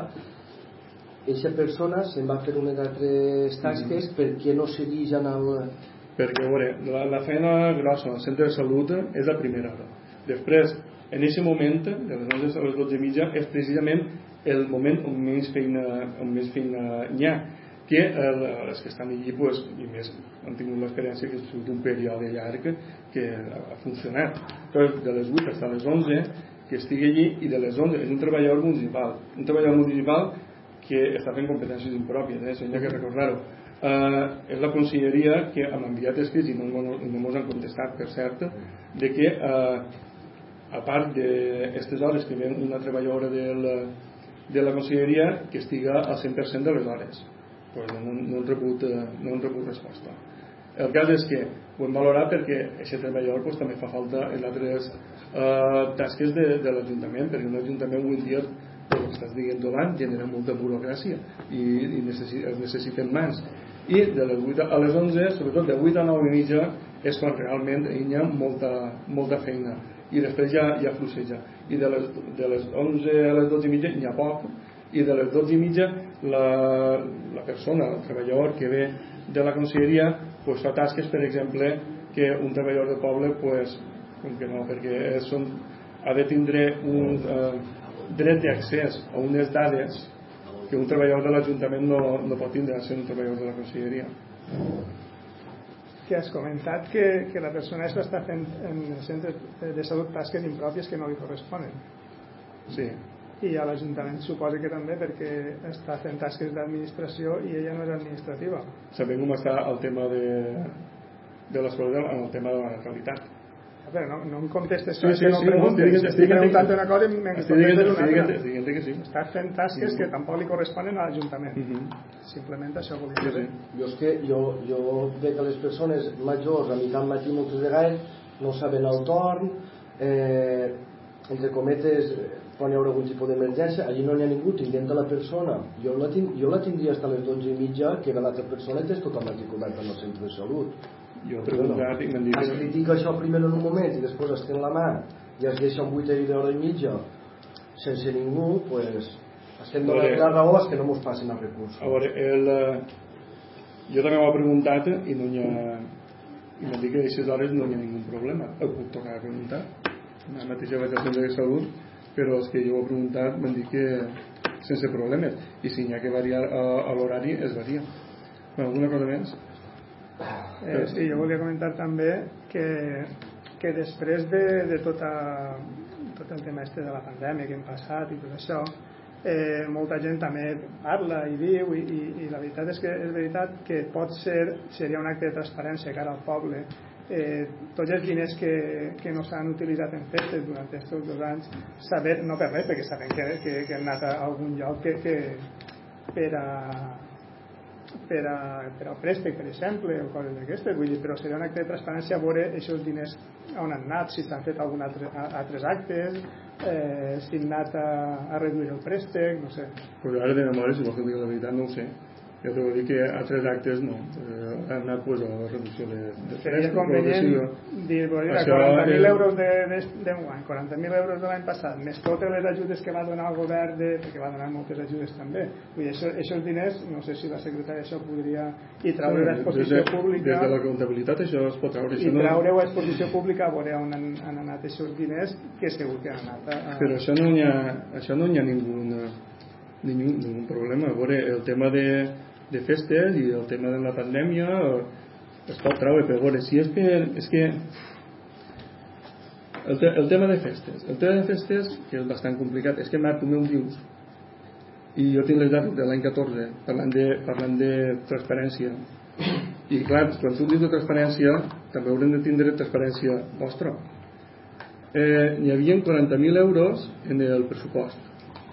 D: aquesta persona se'n va fer unes altres tasques mm-hmm. perquè no segueix en el...
A: Perquè, a veure, la, la feina grossa al centre de salut és a primera hora. Després, en aquest moment, de les onze a les dotze i mitja, és precisament el moment on més feina, on més feina n'hi ha. Que eh, les que estan allí pues, i més han tingut l'experiència que és un període llarg que ha funcionat. Però de les vuit fins a les onze que estigui allí i de les onze és un treballador municipal un treballador municipal que està fent competències impròpies, eh? Això hi ha que recordar-ho. Eh, és la conselleria que hem enviat escrits i no, no, no ens han contestat, per cert, de que eh, a part d'aquestes hores que ve una treballadora del, de la conselleria que estiga al cent per cent de les hores. Pues no, no, han rebut, no han rebut resposta. El cas és que ho hem valorat perquè aquest treballador pues, també fa falta en altres eh, tasques de, de l'Ajuntament, perquè un Ajuntament avui en dia, com estàs dient davant, genera molta burocràcia i, i necessi, es necessiten mans. I de les vuit a les onze, sobretot de vuit a nou i mitja, és quan realment hi ha molta, molta feina i després ja, ja fluixeja. I de les, de les onze a les dotze i mitja n'hi ha poc, i de les dotze i mitja la, la persona, el treballador que ve de la conselleria pues, fa tasques, per exemple, que un treballador de poble pues, com que no, perquè són, ha de tindre un eh, dret d'accés a unes dades que un treballador de l'Ajuntament no, no pot tindre sent un treballador de la conselleria.
E: Que has comentat que, que la persona està fent en el centre de salut tasques impròpies que no li corresponen.
A: Sí.
E: I a l'Ajuntament suposa que també perquè està fent tasques d'administració i ella no és administrativa.
A: Sabem com està el tema de, de l'escola en el tema de la neutralitat.
E: Però no, no em contestes
A: Sí,
E: això,
A: sí,
E: que no
A: sí,
E: preguntes.
A: no, estic-
E: Estic
A: estic-
E: preguntant una cosa i me'n
A: Estic
E: contestes
A: dient-
E: una
A: estic dient-
E: altra.
A: estic dient que sí.
E: Estàs fent tasques que tampoc li corresponen a l'Ajuntament.
A: Mhm.
E: Simplement això volia
A: Sí,
E: dir.
A: sí.
D: Jo és que jo, jo veig que les persones majors a mitjà matí moltes vegades no saben el torn, eh, entre cometes, quan hi haurà algun tipus d'emergència, allí no n'hi ha ningú, tinguent la persona, jo la, tinc, jo la tindria fins a les dotze i mitja, que l'altra persona és tot el matí coberta en el centre de salut.
A: Jo he preguntat i m'han dit
D: Es
A: que...
D: critica això primer en un moment i després es ten la mà i es deixa un vuitè d'hora i mitja sense ningú, pues estem donant la raó és que no ens passin els recursos.
A: A veure, el, eh, jo també m'ho he preguntat i no hi ha... i m'han dit que a aquestes hores no hi ha ningú problema. Ho puc tornar a preguntar. La mateixa vaig al centre de salut, però els que jo ho he preguntat m'han dit que sense problemes. I si n'hi ha que variar a, a l'horari, es varia. Bueno, alguna cosa més?
E: Eh, sí, jo volia comentar també que, que després de, de tota, tot el tema este de la pandèmia que hem passat i tot això, eh, molta gent també parla i diu i, i, i la veritat és que és veritat que pot ser, seria un acte de transparència cara al poble, eh, tots els diners que, que no s'han utilitzat en festes durant aquests dos anys, saber, no per res, perquè sabem que, que, que han anat a algun lloc que, que per a per, a, per al préstec, per exemple, o coses d'aquestes, vull dir, però seria un acte de transparència veure aquests diners on han anat, si s'han fet algun altre, altres actes, eh, si han anat a, a reduir el préstec, no sé.
A: Pues ara de memòria, si vols que digui la veritat, no ho sé. Jo t'ho vull dir que a tres actes no. Eh, han anat pues, a la reducció de, de
E: Seria
A: préstec,
E: convenient
A: sí,
E: dir, pues, mira,
A: això
E: quaranta mil
A: és-
E: euros de, de, de guany, quaranta mil euros de l'any passat, més totes les ajudes que va donar el govern, de, perquè va donar moltes ajudes també. Vull dir, això, aquests diners, no sé si la secretària això podria i traure a exposició
A: des de,
E: pública
A: des de la comptabilitat això es pot treure.
E: i
A: Això no,
E: traure-ho a exposició pública a veure on han, han anat aquests diners, que segur que han anat a, a...
A: però això no hi ha, això no hi ha ningú, ningú, ningú problema. A veure, el tema de, de festes i el tema de la pandèmia es pot treure, però a veure, si és que, és que el, te, el tema de festes el tema de festes, que és bastant complicat, és que Marc, tu me'l dius i jo tinc les dades de l'any catorze parlant de, parlant de transparència i clar, quan tu dius de transparència també haurem de tindre transparència vostra. Eh, hi havia quaranta mil euros en el pressupost.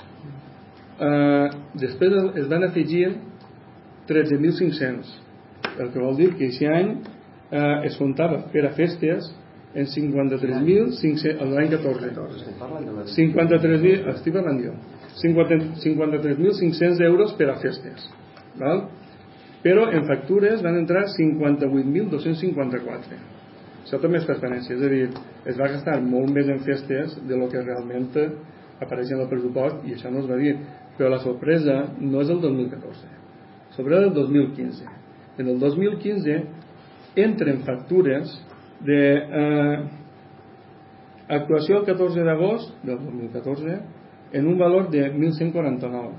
A: Eh, després es van afegir tretze mil cinc-cents, el que vol dir que aquest any eh, es comptava per a festes en cinquanta-tres mil cinc-cents l'any catorze. cinquanta-tres mil, estic parlant jo, cinquanta-tres mil cinc-cents euros per a festes, val? Però en factures van entrar cinquanta-vuit mil dos-cents cinquanta-quatre. Això també és transparència, és a dir, es va gastar molt més en festes de lo que realment apareix en el pressupost i això no es va dir, però la sorpresa no és el dos mil catorze, sobre el dos mil quinze. En el dos mil quinze entren factures de eh, actuació el catorze d'agost del dos mil catorze en un valor de mil cent quaranta-nou,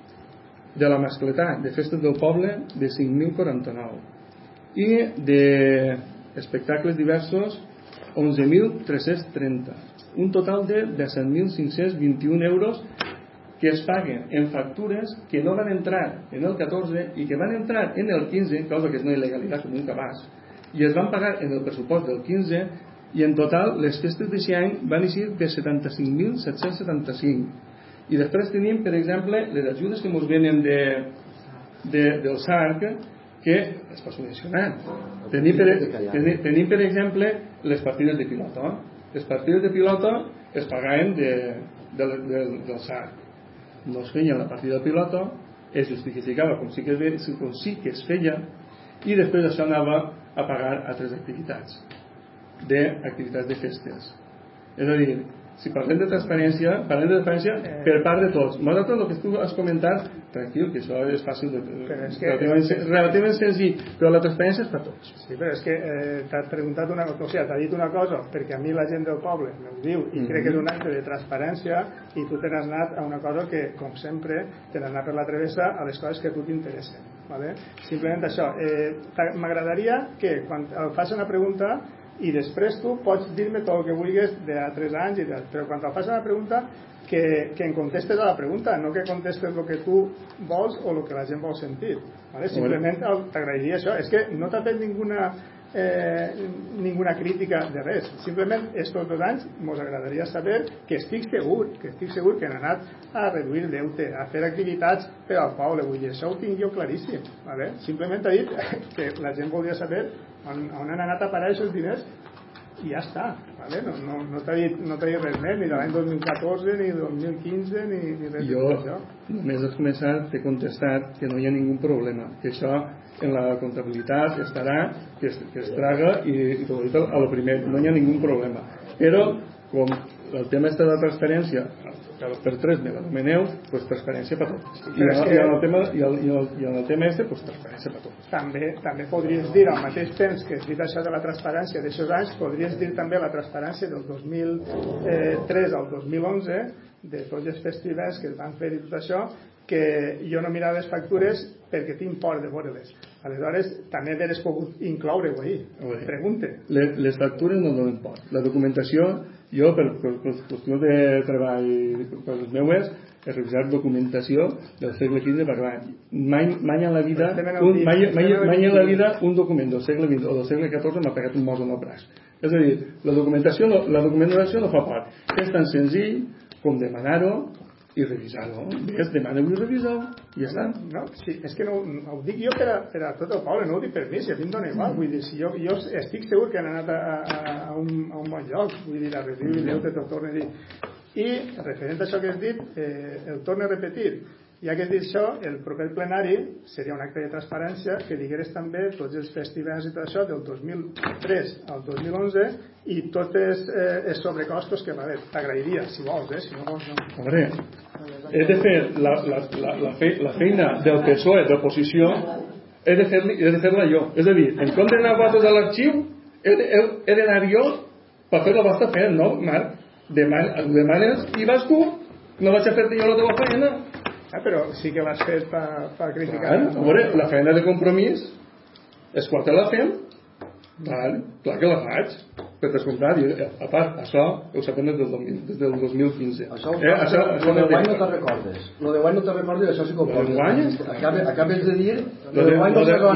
A: de la mascletà de festes del poble de cinc mil quaranta-nou i de espectacles diversos onze mil tres-cents trenta, un total de disset mil cinc-cents vint-i-un euros que es paguen en factures que no van entrar en el catorze i que van entrar en el quinze, cosa que és una il·legalitat com un cabàs, i es van pagar en el pressupost del quinze, i en total les festes d'aquest any van eixir de setanta-cinc mil set-cents setanta-cinc. I després tenim, per exemple, les ajudes que ens venen de, de, del S A R C, que es pot mencionar. Tenim per, tenim, tenim, per exemple, les partides de pilota. Les partides de pilota es pagaven de, de, de, del S A R C. No es feia la partida de pilota, es justificava com sí que es, com sí que es feia, i després això anava a pagar altres activitats, d'activitats de festes. És a dir, si parlem de transparència, parlem de transparència per part de tots. Nosaltres el que tu has comentat, tranquil, que això és fàcil, de, és que, relativament, relativament senzill, però la transparència és per tots.
E: Sí, però és que eh, t'ha preguntat una cosa, o sigui, t'ha dit una cosa, perquè a mi la gent del poble m'ho diu, i mm-hmm. crec que és un acte de transparència, i tu te n'has anat a una cosa que, com sempre, te n'has anat per la travessa a les coses que a tu t'interessen. ¿Vale? Simplement això. Eh, m'agradaria que, quan fas una pregunta, i després tu pots dir-me tot el que vulguis d'altres anys i tal, però quan te fas una pregunta que, que em contestes a la pregunta, no que contestes el que tu vols o el que la gent vol sentir, ¿vale? Simplement t'agrairia això, és que no t'ha fet ninguna eh, ninguna crítica de res. Simplement, estos dos anys ens agradaria saber que estic segur, que estic segur que han anat a reduir deute, a fer activitats per al poble. Vull dir, això ho tinc jo claríssim. Vale? Simplement ha dit que la gent volia saber on, on han anat a parar aquests diners i ja està, vale? no, no, no t'ha dit, no t'ha dit res més, ni de l'any dos mil catorze, ni dos mil quinze, ni, ni res
A: jo,
E: d'això.
A: Només has començat, t'he contestat que no hi ha ningú problema, que això en la comptabilitat estarà, que es, que es traga i, i tot això a lo primer, no hi ha ningú problema. Però, com el tema este de la transferència, per tres me l'anomeneu, pues transferència per tot. I, i, que... en el tema, i, el, i, el, i en el tema este, pues transferència per tot.
E: També, també podries dir, al mateix temps que has dit això de la transparència d'aixòs anys, podries dir també la transparència del dos mil tres al dos mil onze, de tots els festivals que es van fer i tot això, que jo no mirava les factures perquè tinc por de veure-les. Aleshores, també hauries pogut incloure-ho ahir. Pregunte.
A: Les, les factures no donen por. La documentació, jo, per, per, per qüestió de treball per les meues, he revisat documentació del segle quinze perquè mai, mai en la vida un, mai, mai, mai en la vida un document del segle vint o del segle catorze m'ha pegat un mos en el braç. És a dir, la documentació no, la documentació no fa por. És tan senzill com demanar-ho i revisar-ho. Ves, demana-ho i revisar-ho i ja està.
E: No, sí, és que no, ho dic jo per a, per a tot el poble, no ho dic per mi, si a mi em dona igual. Vull dir, si jo, jo estic segur que han anat a, a, a, un, a un bon lloc, vull dir, a reduir el deute, t'ho torno a dir. I, referent a això que has dit, eh, el torno a repetir, ja que has dit això, el proper plenari seria un acte de transparència que digueres també tots els festivals i tot això del dos mil tres al dos mil onze i tots els, eh, els sobrecostos que va haver. T'agrairia, si vols, eh? Si no vols, no.
A: A veure, he de fer la, la, la, la, fe, la feina del P S O E d'oposició, he de fer-la fer jo. És a dir, en compte d'anar vosaltres a l'arxiu, he, he, he d'anar jo per fer la vostra feina, no, Marc? Deman, demanes i vas tu, no vaig a fer-te jo la teva feina.
E: Ah, però sí que l'has fet per, per criticar.
A: Clar, a veure, la feina de compromís és quan te la fem, clar, clar que la faig, per descomptat. A part, això ho sapem des del, des del dos mil quinze.
D: Això,
A: eh, això,
D: això de guany no te'n recordes. Lo de guany no te'n recordes, això sí que ho
A: portes.
D: Acabes, acabes de dir
A: lo de guany no te'n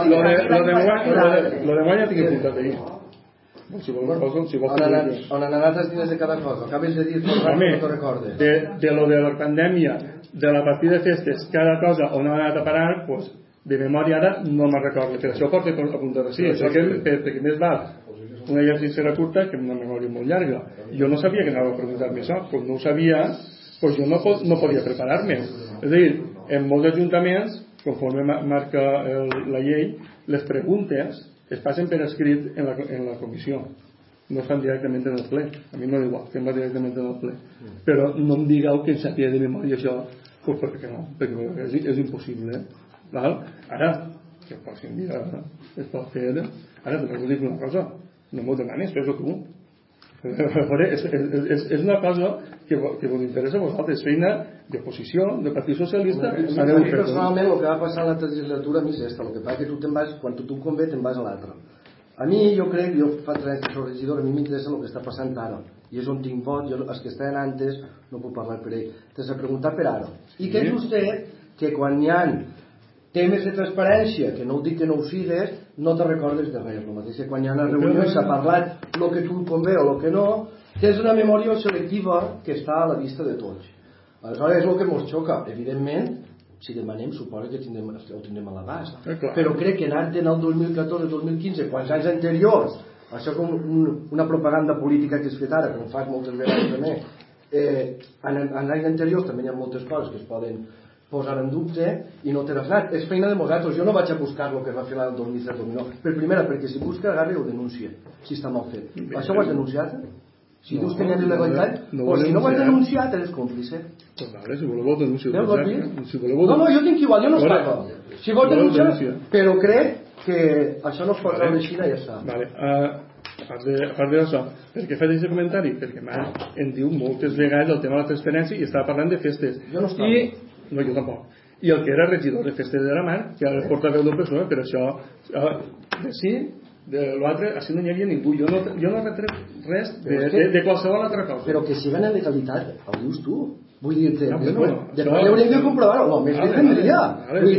A: recordes. Lo de guany ja tinc apuntat ahir. Si vol, cosa, si vol
D: on han anat els diners de cada cosa? Acabes de dir tot el que no te'n recordes.
A: De, de lo de la pandèmia, de la partida de festes, cada cosa on ha anat a parar, pues, de memòria ara no me'n recordo. Per això porto apuntat així. Perquè més val una llargíssima curta que una memòria molt llarga. Jo no sabia que anava a preguntar-me això. Com no ho sabia, pues jo no, no podia preparar-me. És a dir, en molts ajuntaments, conforme marca el, la llei, les preguntes es passen per escrit en la, en la comissió, no es fan directament en el ple. A mi no igual, fem-la directament en el ple, però no em digueu que em sàpiga de memòria això, pues perquè no, perquè és, és impossible, val? Ara que qualsevol dia es pot fer, ara també us dic una cosa, no m'ho demanis, fes-ho tu. És, és, és una cosa que, que us interessa a vosaltres, feina d'oposició, de Partit Socialista.
D: A mi, a mi personalment el que va passar en l'altra legislatura a mi és esta, el que passa que tu te'n vas, quan tu convé te'n vas a l'altra. A mi jo crec, jo fa tres anys que soc regidor, a mi m'interessa el que està passant ara i és on tinc vot, jo els que estaven antes no puc parlar per ell, t'has de preguntar per ara. I què és vostè que quan hi ha temes de transparència, que no ho dic que no ho sigues, no te recordes de res, el mateix que quan hi ha una reunió i s'ha parlat el que tu convé o el que no, tens una memòria selectiva que està a la vista de tots. Aleshores és el que ens xoca, evidentment, si demanem suposa que tindrem, ho tindrem a l'abast, però crec que anar-te'n al dos mil catorze dos mil quinze, quants anys anteriors, això com un, una propaganda política que has fet ara, que no fas moltes vegades també, eh, en, en anys anteriors també hi ha moltes coses que es poden posar en dubte i no t'has anat. És feina de nosaltres. Jo no vaig a buscar el que es va fer l'any dos mil set dos mil nou. Per primera, perquè si busca, agarra i ho denuncia, si està mal fet. Això ho has denunciat? Si no, dius que hi ha il·legalitat, no, o si no ho has denunciat, eres còmplice.
A: Pues vale, si voleu denuncio.
D: Si voleu... No, no, jo tinc igual, jo no es pago. Si vols denunciar, però crec que això no es pot treure així i ja està. Vale,
A: a part d'això, per què faig aquest comentari? Perquè Marc em diu moltes vegades el tema de la transparència i estava parlant de festes.
D: Jo no estava.
A: No, jo tampoc. I el que era regidor de festes de la Mar, que era el portaveu del P S O E, per això, de sí, de l'altre, així no hi havia ningú. Jo no, jo no retrec res de, de, de qualsevol altra cosa.
D: Però que siga en legalitat, ho dius tu. Vull dir-te, no, després, no, després això... hauríem de comprovar-ho. No, més bé tindria. Vull dir-te,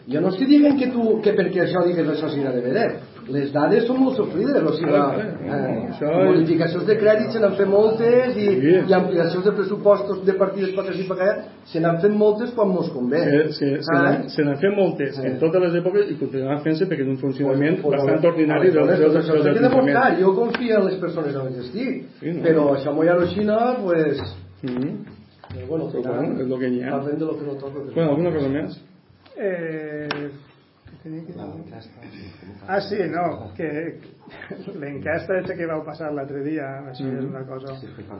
D: Jo no estic dient que tu, que perquè això digues això s'hi ha de veure. Les dades són molt sofrides, o sigui, eh, modificacions de crèdit se n'han fet moltes i, i ampliacions de pressupostos de partides per aquí i per allà se n'han fet moltes quan mos convé.
A: Se, se, se, ah? se n'han fet moltes en totes les èpoques i continuaran fent-se perquè és un funcionament pues, bastant pues, ordinari dels seus ajuntaments.
D: Jo confio en les persones amb les que estic, sí, no? Però això m'ho hi ha Xina, pues... Mm-hmm. Però bueno,
A: però, bueno, és el que hi ha.
D: Parlem de lo que no toca.
A: Bueno, alguna cosa més?
E: Eh... Ah, sí, no, que l'enquesta que vau passar l'altre dia, això mm. és una cosa...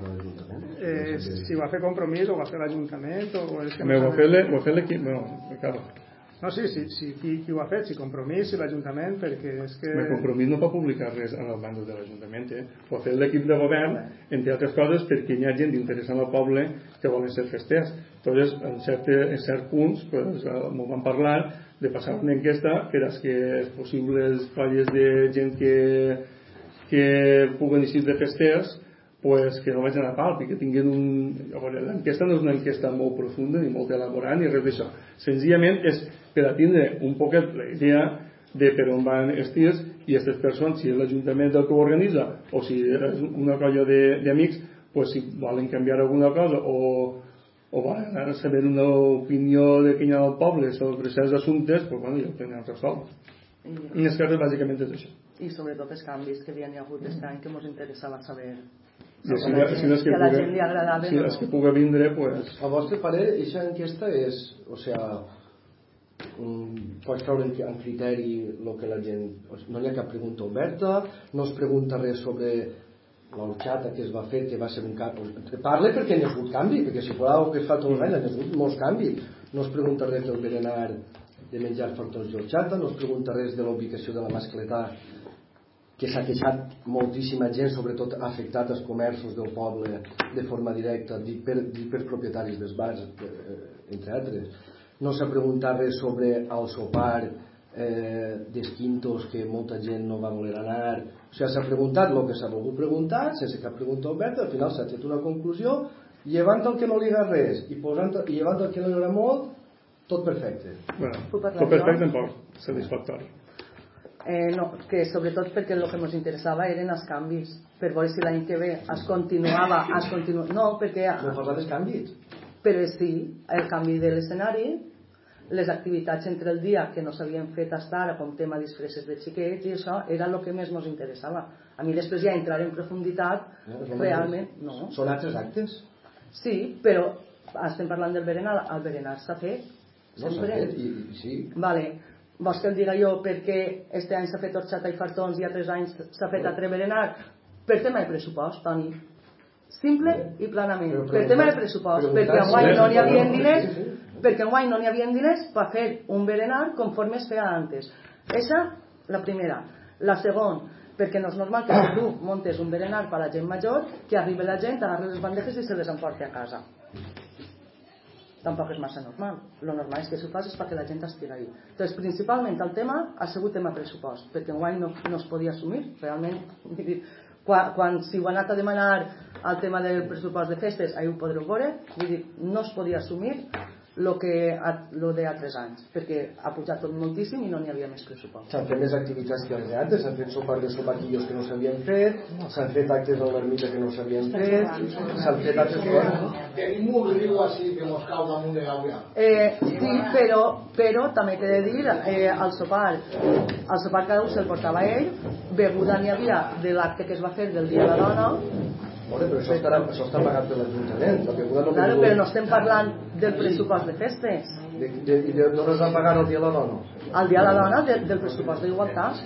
E: Eh, si ho va fer Compromís o ho va fer l'Ajuntament o... És que
A: no ho va fer l'equip... Bueno, Ricardo.
E: No, sí, sí, sí qui, qui ho ha fet, si Compromís, si l'Ajuntament, perquè és que...
A: El Compromís no va publicar res en els bandos de l'Ajuntament, eh? Ho ha fet l'equip de govern, entre altres coses, perquè hi ha gent interessant al poble que volen ser festers. Entonces, en, certe, en certs punts, pues, m'ho van parlar de passar una enquesta per a que les possibles colles de gent que, que puguen eixir de festers, pues, que no vagin a palp i que tinguin un... L'enquesta no és una enquesta molt profunda ni molt elaborada ni res d'això, senzillament és per a tindre un poquet la idea de per on van els tirs i aquestes persones, si és l'Ajuntament el que ho organitza o si és una colla d'amics, pues, si volen canviar alguna cosa o, o volen saber una opinió de quina del poble sobre certs assumptes, pues, bueno, ja ho tenen resolt. I les coses bàsicament és això.
C: I sobretot els canvis que havien hagut aquest any que ens interessava saber.
A: I si, la, si, si
C: que a la
A: puga,
C: gent li agradava,
A: si
C: no?
A: és que pugui vindre, pues...
D: A vostre parer, aquesta enquesta és, o sea, um, pots treure en criteri el que la gent... No hi ha cap pregunta oberta, no es pregunta res sobre l'orxata que es va fer, que va ser un canvi. Parle perquè hi ha hagut canvi, perquè si fos el que es fa tot l'any, hi ha hagut molts canvis. No es pregunta res del berenar de menjar fartons d'orxata, no es pregunta res de la ubicació de la mascletà, que s'ha queixat moltíssima gent, sobretot ha afectat els comerços del poble de forma directa, dit per, dit per propietaris dels bars, eh, entre altres. No s'ha preguntat res sobre el sopar eh, dels quintos, que molta gent no va voler anar. O sigui, s'ha preguntat el que s'ha volgut preguntar, sense cap pregunta oberta, al final s'ha tret una conclusió, llevant el que no li agrada res i, posant, i llevant el que no li agrada molt, tot perfecte.
A: Bueno, tot perfecte en poc, satisfactori.
C: Eh, no, que sobretot perquè el que ens interessava eren els canvis, per veure si l'any que ve es continuava, es continu... no, perquè...
D: No parlar dels canvis.
C: Però sí, el canvi de l'escenari, les activitats entre el dia que no s'havien fet fins ara, com tema disfresses de xiquets, i això era el que més ens interessava. A mi després ja entrar en profunditat, no, realment, no.
D: Són altres actes?
C: Sí, però estem parlant del berenar, el berenar s'ha fet.
D: No s'ha fet, i, i sí.
C: Vale. Vols que el diga jo perquè este any s'ha fet orxata i fartons i altres anys s'ha fet altre berenar? Per tema de pressupost, Toni. Simple i planament. Per tema de pressupost. Perquè enguany no n'hi havia diners, perquè enguany no n'hi havia diners per fer un berenar conforme es feia antes. Esa, la primera. La segona, perquè no és normal que tu montes un berenar per a la gent major, que arribi la gent, agarri les bandejes i se les emporti a casa. Tampoc és massa normal. Lo normal és que s'ho fas és perquè la gent estigui ahí. Entonces, principalment el tema ha sigut tema pressupost, perquè enguany no, no es podia assumir realment. Dir, quan, quan si ho ha anat a demanar el tema del pressupost de festes, ahí ho podreu veure, vull dir, no es podia assumir lo que lo de altres anys, perquè ha pujat tot moltíssim i no n'hi havia més pressupost.
D: S'han fet més activitats que els altres, s'han fet sopars de sopaquillos que no s'havien fet, s'han fet actes a l'ermita que no s'havien fet, s'han fet altres coses.
G: Tenim un riu així que mos cau damunt de l'aula.
C: Eh, sí, però, però també t'he de dir, eh, el sopar, el sopar cada un se'l portava ell, beguda n'hi havia de l'acte que es va fer del Dia de la Dona.
D: Bueno, però això, estarà, això està pagat per l'Ajuntament. No
C: claro, però no estem parlant del pressupost de festes.
D: De, de, I d'on es va pagar el Dia de la Dona?
C: El Dia de la Dona de, del pressupost d'igualtat.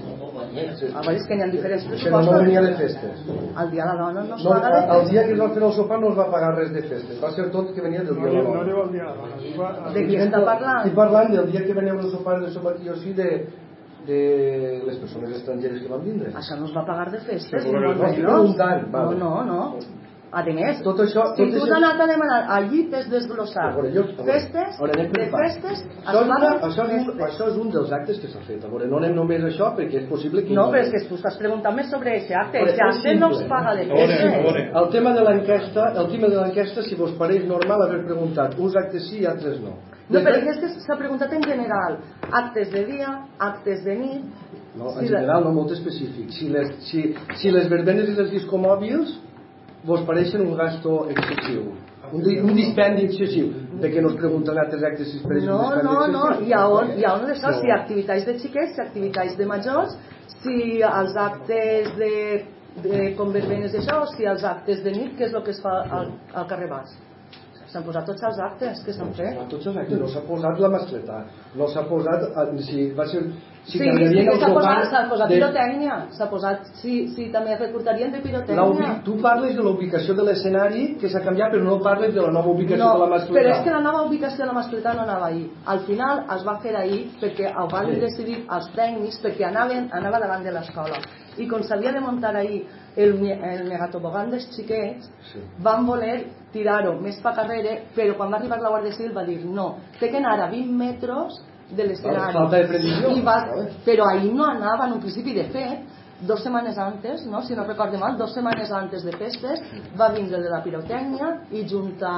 C: A veure, és que n'hi ha diferents pressupostos.
D: Però no venia de festes.
C: El Dia de la Dona no es
D: no,
C: paga de festes.
D: El dia que es va fer el sopar no es va pagar res de festes. Va ser tot que venia del Dia de la Dona.
E: No diu el Dia de la Dona.
C: De qui està parlant?
D: Estic parlant del dia que venia un sopar de sopaquillo sí de... de les persones estrangeres que van vindre.
C: Això no es va pagar de festes.
D: No, no, no,
C: no, no, no. A més,
D: tot això,
C: si
D: tot
C: tu has anat a demanar allí t'has desglossat festes, de festes,
D: això és, una, això, és un, això és un dels actes que s'ha fet. A veure, no anem només a això perquè és possible que...
C: No, però és que tu estàs preguntant més sobre aquest acte. Aquest acte no es paga de festes.
D: El tema de l'enquesta, el tema de l'enquesta, si vos pareix normal haver preguntat uns actes sí i altres no.
C: No, però és que s'ha preguntat en general. Actes de dia, actes de nit...
D: No, en general, no, molt específic. Si les, si, si les verbenes i les discomòbils vos pareixen un gasto excessiu, un, un dispendi excessiu, de que no es pregunten altres actes si es pareixen
C: no,
D: un dispendi
C: no,
D: excessiu.
C: No, no, hi ha on, hi ha on d'això, si activitats de xiquets, si activitats de majors, si els actes de, de com verbenes i això, o si els actes de nit, que és el que es fa al, al carrer Bas. S'han posat tots els actes que s'han fet.
D: No, tots els actes, no s'ha posat la mascletà, no s'ha posat... Si va ser...
C: Si sí, sí que s'ha posat, s'ha posat de... pirotècnia, s'ha posat, sí, sí, també recordarien de pirotècnia.
D: Tu parles de la ubicació de l'escenari que s'ha canviat, però no parles de la nova ubicació
C: no,
D: de la mascletà.
C: Però és que la nova ubicació de la mascletà no anava ahir. Al final es va fer ahir perquè ho van sí. decidir els tècnics, perquè anaven, anava davant de l'escola. I com s'havia de muntar ahir el, el megatobogan dels xiquets, sí. van voler tirar-ho més per carrere, però quan va arribar la Guàrdia Civil va dir no, té que anar a vint metres de l'escenari.
D: Falta de previsió.
C: Va, però ahir no anava en un principi, de fet, dos setmanes antes, no? Si no recordo mal, dos setmanes antes de festes, va vindre de la pirotècnia i junt a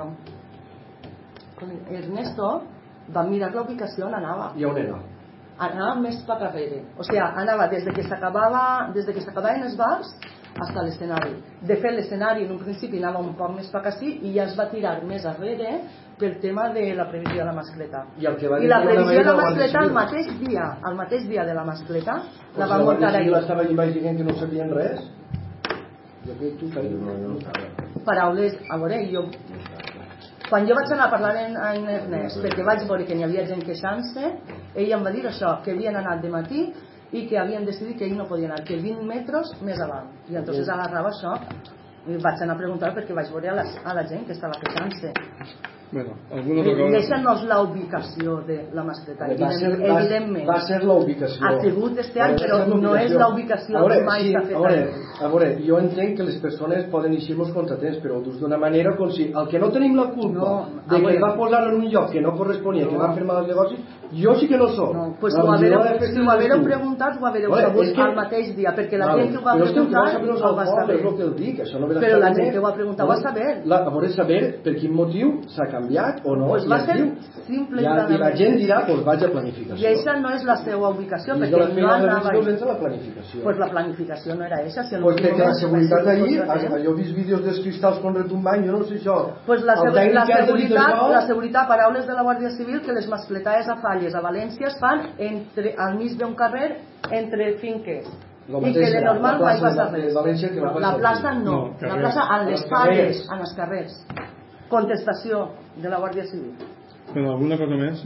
C: Ernesto van mirar la ubicació on anava.
D: I on era?
C: Anava més per carrere. O sigui, anava des de que s'acabava, des de que s'acabaven els bars fins a l'escenari. De fet, l'escenari en un principi anava un poc més per ací i ja es va tirar més arrere pel tema de la previsió de la mascleta.
D: I, el que va
C: I la previsió de la mascleta el mateix dia, el mateix dia de la mascleta, pues la va muntar ahir.
D: La estava imaginant dient que no sabien res? Jo que tu feia, no, no, no.
C: Paraules, a veure, jo... Quan jo vaig anar a parlar en, en Ernest, perquè vaig veure que n'hi havia gent queixant-se, ell em va dir això, que havien anat de matí i que havien decidit que ell no podia anar, que vint metres més avant. I entonces agarrava això i vaig anar a preguntar perquè vaig veure a la, a la gent que estava queixant-se.
A: Bueno, cosa...
C: Deixa no és la ubicació de la mascleta,
D: va ser,
C: evidentment.
D: Va ser la ubicació.
C: Ha sigut este any, però no és la ubicació que mai s'ha fet.
D: A veure, a veure, jo entenc que les persones poden eixir els contratemps, però dus d'una manera com si el que no tenim la culpa
C: no,
D: de que va posar en un lloc que no corresponia, no. que va fer mal els negocis, jo sí que no soc.
C: No, pues ho havereu preguntat, ho havereu sabut que... al mateix dia, perquè la gent que ho va preguntar ho va saber. Però la gent que ho va preguntar ho va saber.
D: A veure, saber per quin motiu s'ha canviat o no.
C: Pues va ser simple
D: ja, i la gent dirà, doncs vaig a planificació.
C: I aquesta no és la seva ubicació,
D: I
C: perquè no anava
D: ahí. La planificació.
C: Pues la planificació no era aquesta. Si
D: pues perquè la seguretat ahir, jo he vist vídeos dels cristals con retumbant, jo no sé això.
C: Pues la, segu la, seguretat, la seguretat, paraules de la Guàrdia Civil, que les mascletades a Falles, a València, es fan entre, al mig d'un carrer entre finques. I que de normal mai passa res. La plaça no, la plaça a les Falles, en els carrers. Contestació de la Guàrdia Civil.
A: Bueno, alguna cosa més?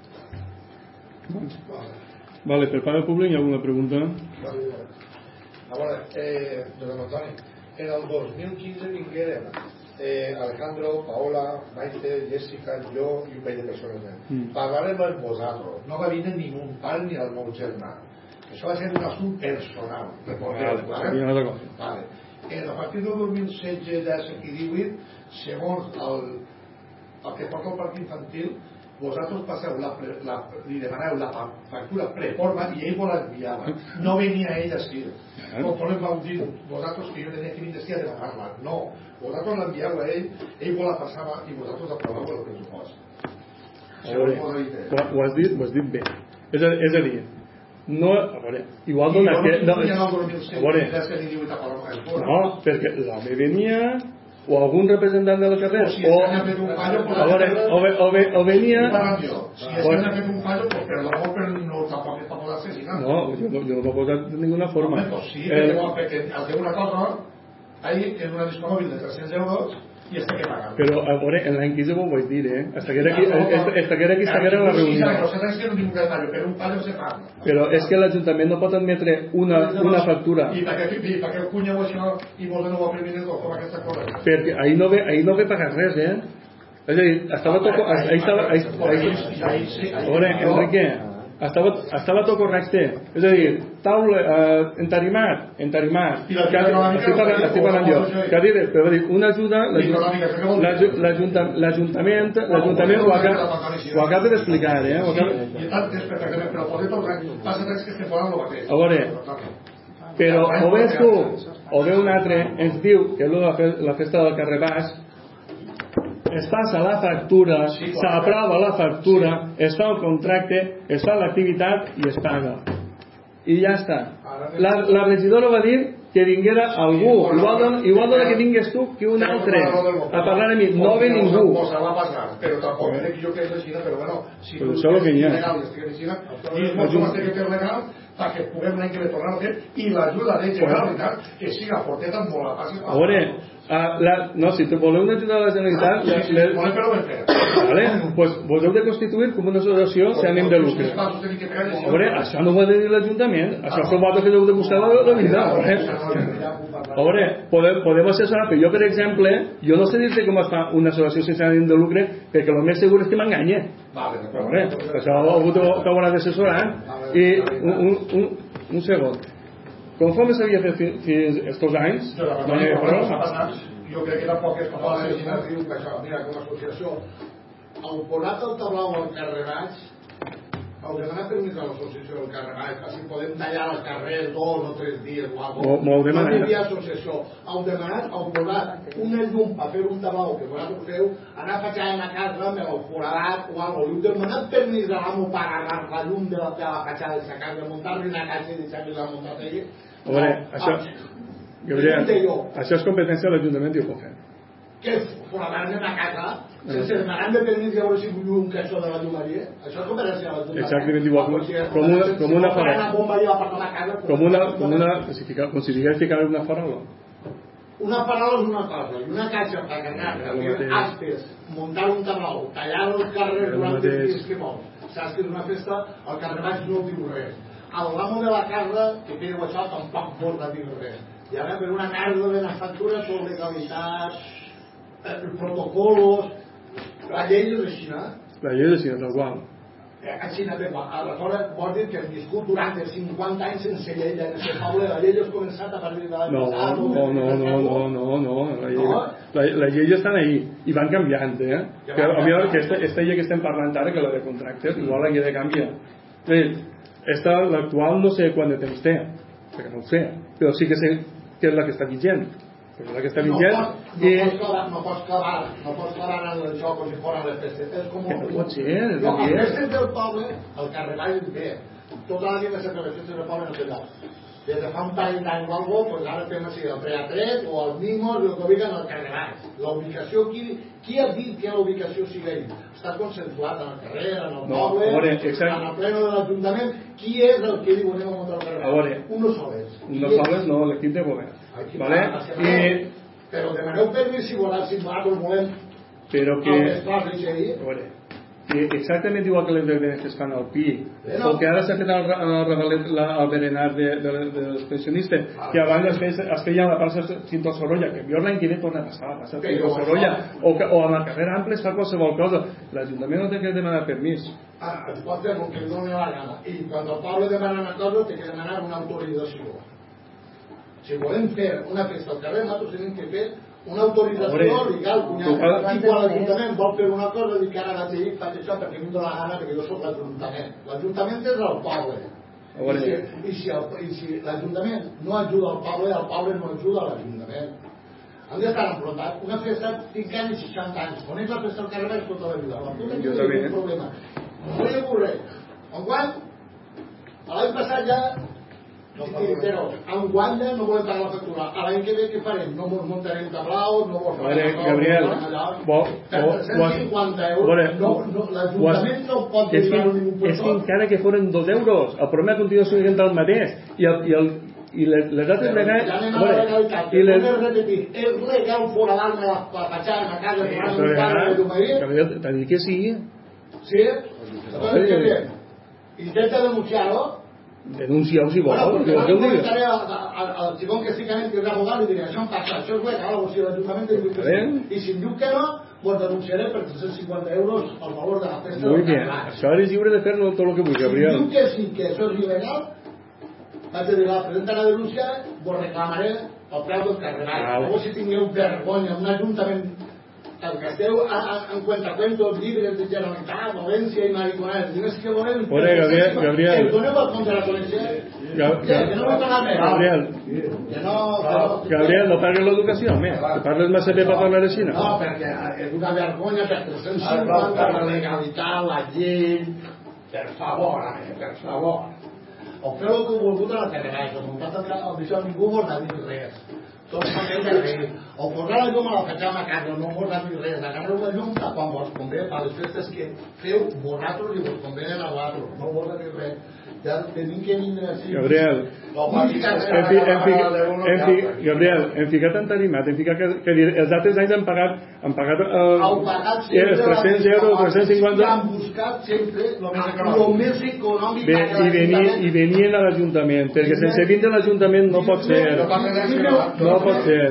A: Vale, per part del públic hi ha alguna pregunta?
G: A veure, eh, don Antoni, en el dos mil quinze vinguérem eh, Alejandro, Paola, Maite, Jessica, jo i un parell de persones més. Mm. Parlarem amb vosaltres. No va vindre ni un pare ni el meu germà. Això va ser un assumpte personal.
A: Vale, pues seria una altra cosa.
G: Vale. Eh, a partir del dos mil setze, disset i divuit, segons el, el que porta el parc infantil, vosaltres passeu la, la, li demaneu la factura preforma i ell vos l'enviava. No venia ell així. Com vau dir vosaltres que jo tenia que vindre així a demanar-la. No, vosaltres l'envieu a ell, ell vos la passava i vosaltres aproveu el pressupost.
A: Veure, ho, ho, has dit, ho has dit bé. És a, és a dir, no, a veure, igual dona que... No, a veure, no, perquè l'home venia o algun representant del carrer o, a veure, o, o, o venia
G: si es que n'ha fet un fallo pues perdó però no tampoc està posat assassinar
A: no, jo no, jo no m'ho he posat de ninguna forma
G: pues sí, perquè al fer una cosa ahí en una disco móvil de tres-cents euros i este que pagar.
A: Però, a veure, en l'any quinze m'ho vaig dir, eh? Hasta que era aquí, hasta que era aquí, hasta que era la reunió. Però és que l'Ajuntament no pot admetre una, una factura.
G: I per què el cunyeu això i vos de nou a primer com aquesta cosa?
A: Perquè ahir no ve, ahir no ve pagar res, eh? És a dir, estava tot... Ahir estava... A veure, Enrique... Estava, estava tot correcte, és a dir, taula, eh, entarimat, entarimat, estic parlant jo, cadires, però va dir, una ajuda, l'Ajuntament, l'Ajuntament ho acaba d'explicar, eh?
G: I tant, és perfectament, però poder tornar, passa res que estem fora el mateix.
A: A veure, però o bé tu, o bé un altre, ens diu que la festa del carrer Bas, es passa la factura, s'aprova la factura, es fa el contracte, es fa l'activitat i es paga. I ja està. La, la regidora va dir que vinguera algú, igual dona, igual dona que vingués tu que un altre a parlar a mi, no ve ningú.
G: Però tampoc crec jo que és així, però bueno, si
A: tu és
G: legal i estic així, és molt més que fer legal perquè puguem l'any que ve tornar a fer i l'ajuda de Generalitat que siga forteta amb molt la passi.
A: A veure, la, no, si te voleu una ajuda de la Generalitat,
G: sí, sí, volem però ben fer.
A: Vale, pues vos heu de constituir com una associació si anem de lucre. A veure, això no ho ha de dir l'Ajuntament, això són vosaltres que heu de buscar la vida. A veure, podem, podem assessorar, però jo, per exemple, jo no sé dir-te com es fa una associació sense ànim de lucre, perquè el més segur és que m'enganya. A veure, això algú t'haurà d'assessorar. I un, un, un, un segon. Conforme s'havia fet fins estos anys, no hi ha problema.
G: Jo crec que tampoc és com a legislatiu que això, mira, com a associació, el posat el tablau al carrer baix, heu de donar permís a l'associació del carrer baix, així podem tallar al carrer dos o tres dies o alguna cosa.
A: M'ho demanat.
G: No hi havia associació. Heu demanat, heu posat una llum per fer un tablau que vosaltres feu, anar a fatxar en la casa amb el foradat o alguna cosa. Heu demanat permís a l'amo per agarrar la llum de la, de la fatxada de la casa, muntar-li una casa i deixar-li la muntat allà.
A: A veure, això, Gabriel, això és competència de l'Ajuntament i ho pot fer.
G: Que foradar-me una casa sense demanar de permís i veure si vull un caixó de la llumeria, això és competència de l'Ajuntament.
A: Exactament igual, com una com una farola, com una com una com si digués ficar una farola.
G: Una farola és una cosa i una caixa per carregar astes, muntar un tablau, tallar el carrer durant els dies que vols, saps que és una festa, el carrer baix no diu res. L'amo de la casa que té això tampoc vol dir res. I ara per una merda de les factures sobre legalitat, protocolos, la llei és així, no?
A: La llei és així, tal qual.
G: Així, aleshores vols dir que hem viscut durant cinquanta anys sense llei en aquest poble, la llei has començat a partir de l'any passat?
A: No, no, no, no, no, no, la llei estan ahí i van canviant, eh? Però a mi aquesta llei que estem parlant ara, que la de contractes, igual la llei de canvia. Esta, l'actual no sé quant de temps té, perquè no ho sé, però sí que sé que és la que està vigent, perquè és la que està vigent.
G: No, no, pots clavar, no pots clavar, no pots clavar en el joc com si fora les festes. És com
A: que no pot ser,
G: no, les festes del poble, el carrer baix és bé. Tota la gent que sempre les festes del poble no sé lloc. Des de fa un parell d'anys o alguna cosa, ara fem així el tre a tres o els mimos, el que obliguen al carrer baix. La ubicació, qui, qui ha dit que la ubicació sigui ahí? Està consensuat en el carrer, en el poble, no, veure, en el pleno de l'Ajuntament. Qui és el que diu anem a muntar el carrer baix? Unos soles.
A: Unos soles, no, l'equip de govern. Vale? I...
G: Però demaneu permís si vosaltres volem
A: però que...
G: les coses ahí.
A: A veure, que exactament igual que les berenes que es fan al Pi, o que ara s'ha fet el, el, el berenar de, de, de, dels pensionistes, que abans es feia, es feia a la plaça Cinto Sorolla, que jo l'any que ve torna a passar a la plaça Cinto Sorolla, o, que, o a la carrera ampla es fa qualsevol cosa. L'Ajuntament no té que demanar permís.
G: Ah, es pot fer el que li doni la gana, i quan el poble demana una cosa té que demanar una autorització. Si volem fer una festa al carrer, nosaltres tenim que fer una autorització legal, i quan l'Ajuntament vol fer una cosa, dic que ara vaig dir, faig això perquè em dóna la gana, perquè jo soc l'Ajuntament. L'Ajuntament és el poble. I si, i si, el, si l'Ajuntament no ajuda al poble, el poble no ajuda a l'Ajuntament. Han d'estar enfrontats. Una festa, cinc anys i seixanta anys. On és la festa al carrer és tota la vida. La puta que és un problema. No hi ha res. Enguany, l'any passat ja però enguany ja no volem pagar la factura. A l'any que ve què farem? No ens muntarem tablaus, no vols
A: pagar Gabriel,
G: per tres-cents cinquanta euros l'Ajuntament no pot derivar ningú puesto.
A: És que encara que foren dos euros el problema continua sent el mateix i el, i el i les, les altres vegades
G: ja anem a la legalitat, que les... no repetir, és legal foradar-me la fatxada en la casa de un pare de Dumarí?
A: T'ha dit que sí.
G: Sí? Intenta denunciar-ho.
A: Denuncieu si vol,
G: bueno,
A: perquè
G: jo comentaré al xicón que estic que és abogat i diré, això em passa, això és legal, o sigui, l'Ajuntament té que sí. I si em diu que no, pues denunciaré per tres-cents cinquanta euros el valor de la festa.
A: Molt bé, això és lliure de fer-lo tot el que vull, Gabriel.
G: Si em diu que sí, que això és il·legal, vaig a dir, la presenta la denúncia, vos reclamaré el preu del carrer. Llavors, si tingueu vergonya, un ajuntament el que esteu en cuentacuentos llibres de Generalitat, València i Mariconades, diners que volem,
A: Gabriel,
G: el doneu al fons de la connexió.
A: Gabriel, Gabriel, no parles l'educació, home. Parles massa bé per parlar així.
G: No, perquè és una vergonya per tres-cents cinquanta la legalitat, la llei. Per favor, per favor. O feu el que heu volgut a la Carreras, o muntat això ningú vos ha dit res. Tots sabeu de res. O posar la llum a la fatxada a casa, no vos ha dit res. Agarreu la llum quan vos convé, per les festes que feu vosaltres i vos convenen a vosaltres. No vos ha dit res. Ja tenim que vindre així.
A: Gabriel, Gabriel, hem ficat en tarimat, hem ficat que, que els altres anys han pagat, han pagat els tres-cents euros, tres-cents cinquanta.
G: Han buscat sempre el més econòmic.
A: Bé, i, venien, i venien a l'Ajuntament, perquè sense vindre a l'Ajuntament no pot ser. No pot ser.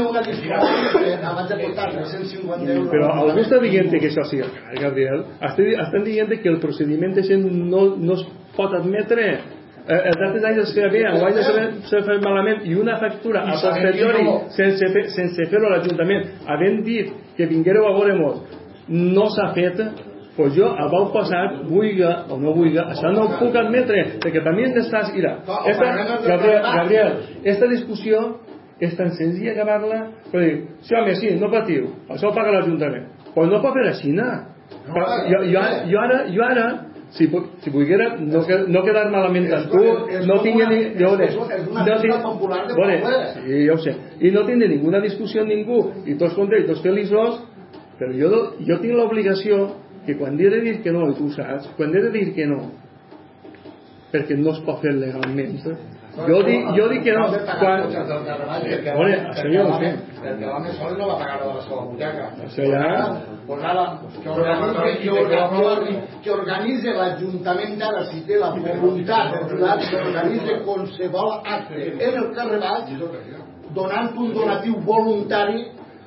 A: Però algú està dient que això sigui, Gabriel, estan dient que el procediment no, no es pot admetre. Els altres anys es feia bé, enguany se feia malament, i una factura a posteriori sense, fer, sense fer-ho a l'Ajuntament, havent dit que vinguéreu a veure-nos, no s'ha fet. Pues jo, el vau passat, vulga o no vulga, això no ho puc admetre, perquè també hem d'estar... Mira, esta, Gabriel, Gabriel, esta discussió és tan senzilla acabar-la, per dir, sí, home, sí, no patiu, això ho paga l'Ajuntament. Pues no pot fer així, no. Jo, jo, jo ara, jo ara si, si volguera no, no quedar malament amb tu, no tingui ni... Jo, és una festa popular de poble. Sí, ja ho sé. I no tindré ninguna discussió amb ningú, i tots contents, i tots feliços, però jo, jo tinc l'obligació que quan he de dir que no, i tu saps, quan he de dir que no, perquè no es pot fer legalment, jo dic, jo dic que no. Quan... Bueno, això ja ho sé.
G: Perquè l'home sol no va pagar de la seva butaca.
A: Això ja...
G: Pues ara, que organitze, que organitze l'Ajuntament d'ara, si té la voluntat d'ajudar, que organitze qualsevol acte en el carrer Baix, donant un donatiu voluntari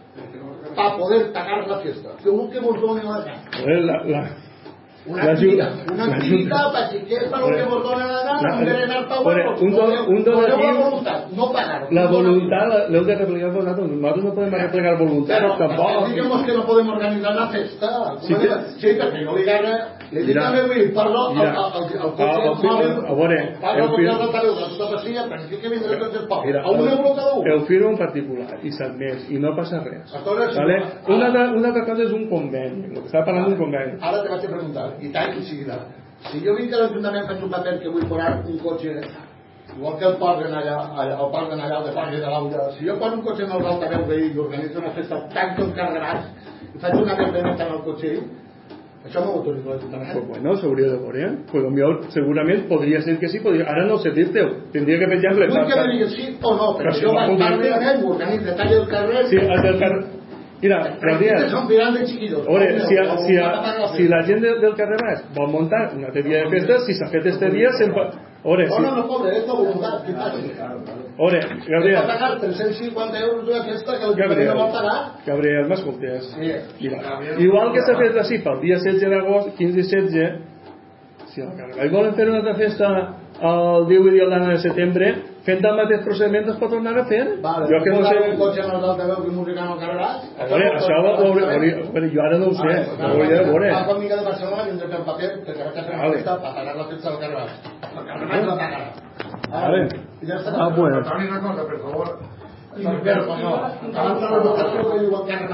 G: per poder pagar la festa. Segur que vos donen la gana.
A: La, la...
G: Una activitat, una activitat per xiquets, per el que vos donen la gana, un berenar per vos, poseu la voluntat, no pagar-ho.
A: La voluntat l'heu de replegar vosaltres, nosaltres no podem replegar voluntat, tampoc.
G: Diguem que no podem organitzar una festa, sí, perquè jo li gana, li dic també avui, perdó, el cotxe mòbil, paga el cotxe de taleu de tota passilla, perquè sí que vindré tots els pocs, a un euro cada un.
A: El firma un particular i s'admès, i no passa res. Una altra cosa és un conveni, el que estava parlant d'un conveni.
G: Ara te vaig a preguntar, i tant i seguida, si jo vinc a l'Ajuntament faig un paper que vull posar un cotxe, igual que el posen allà, el posen allà de Parc de l'Auda, si jo poso un cotxe en el altaveu veí i organitzo una festa tan tot carregats i faig una verbeneta en el cotxe, això no ho autoritza l'Ajuntament.
A: Pues bueno, s'hauria de veure, pues millor segurament podria ser que sí, podria... ara no sé dir-te-ho, tindria que per exemple...
G: Vull que me digues sí o no, però jo vaig parlar d'ell, m'organitza tall el carrer...
A: Sí, el del carrer... Mira, Gabriel, ore, si, si, si la gent del carrer Baix vol muntar una teoria de festes, si s'ha fet este dia, sempre... Ore,
G: no, no, no, pobre, és la voluntat.
A: Ore, Gabriel...
G: Va pagar tres-cents cinquanta euros d'una festa que el Gabriel no va pagar.
A: Gabriel, m'escoltes? Mira, igual que s'ha fet així pel dia setze d'agost, quinze i setze, si al carrer Baix volen fer una altra festa el divuit i l'any de setembre, fent el mateix procediment es pot tornar a fer.
G: Vale, jo que no sé... un cotxe amb els altaveus i música no carregats?
A: A veure, això ho veure, jo ara no ho sé. Ho hauria de veure.
G: Fa mica de Barcelona i hem de fer el paper que vaig a fer una festa per pagar la festa del carrer Baix. El carrer Baix la pagarà.
A: Vale. Ah, bueno.
G: Torni una cosa, per favor. Però, no, abans de la votació que diu el carrer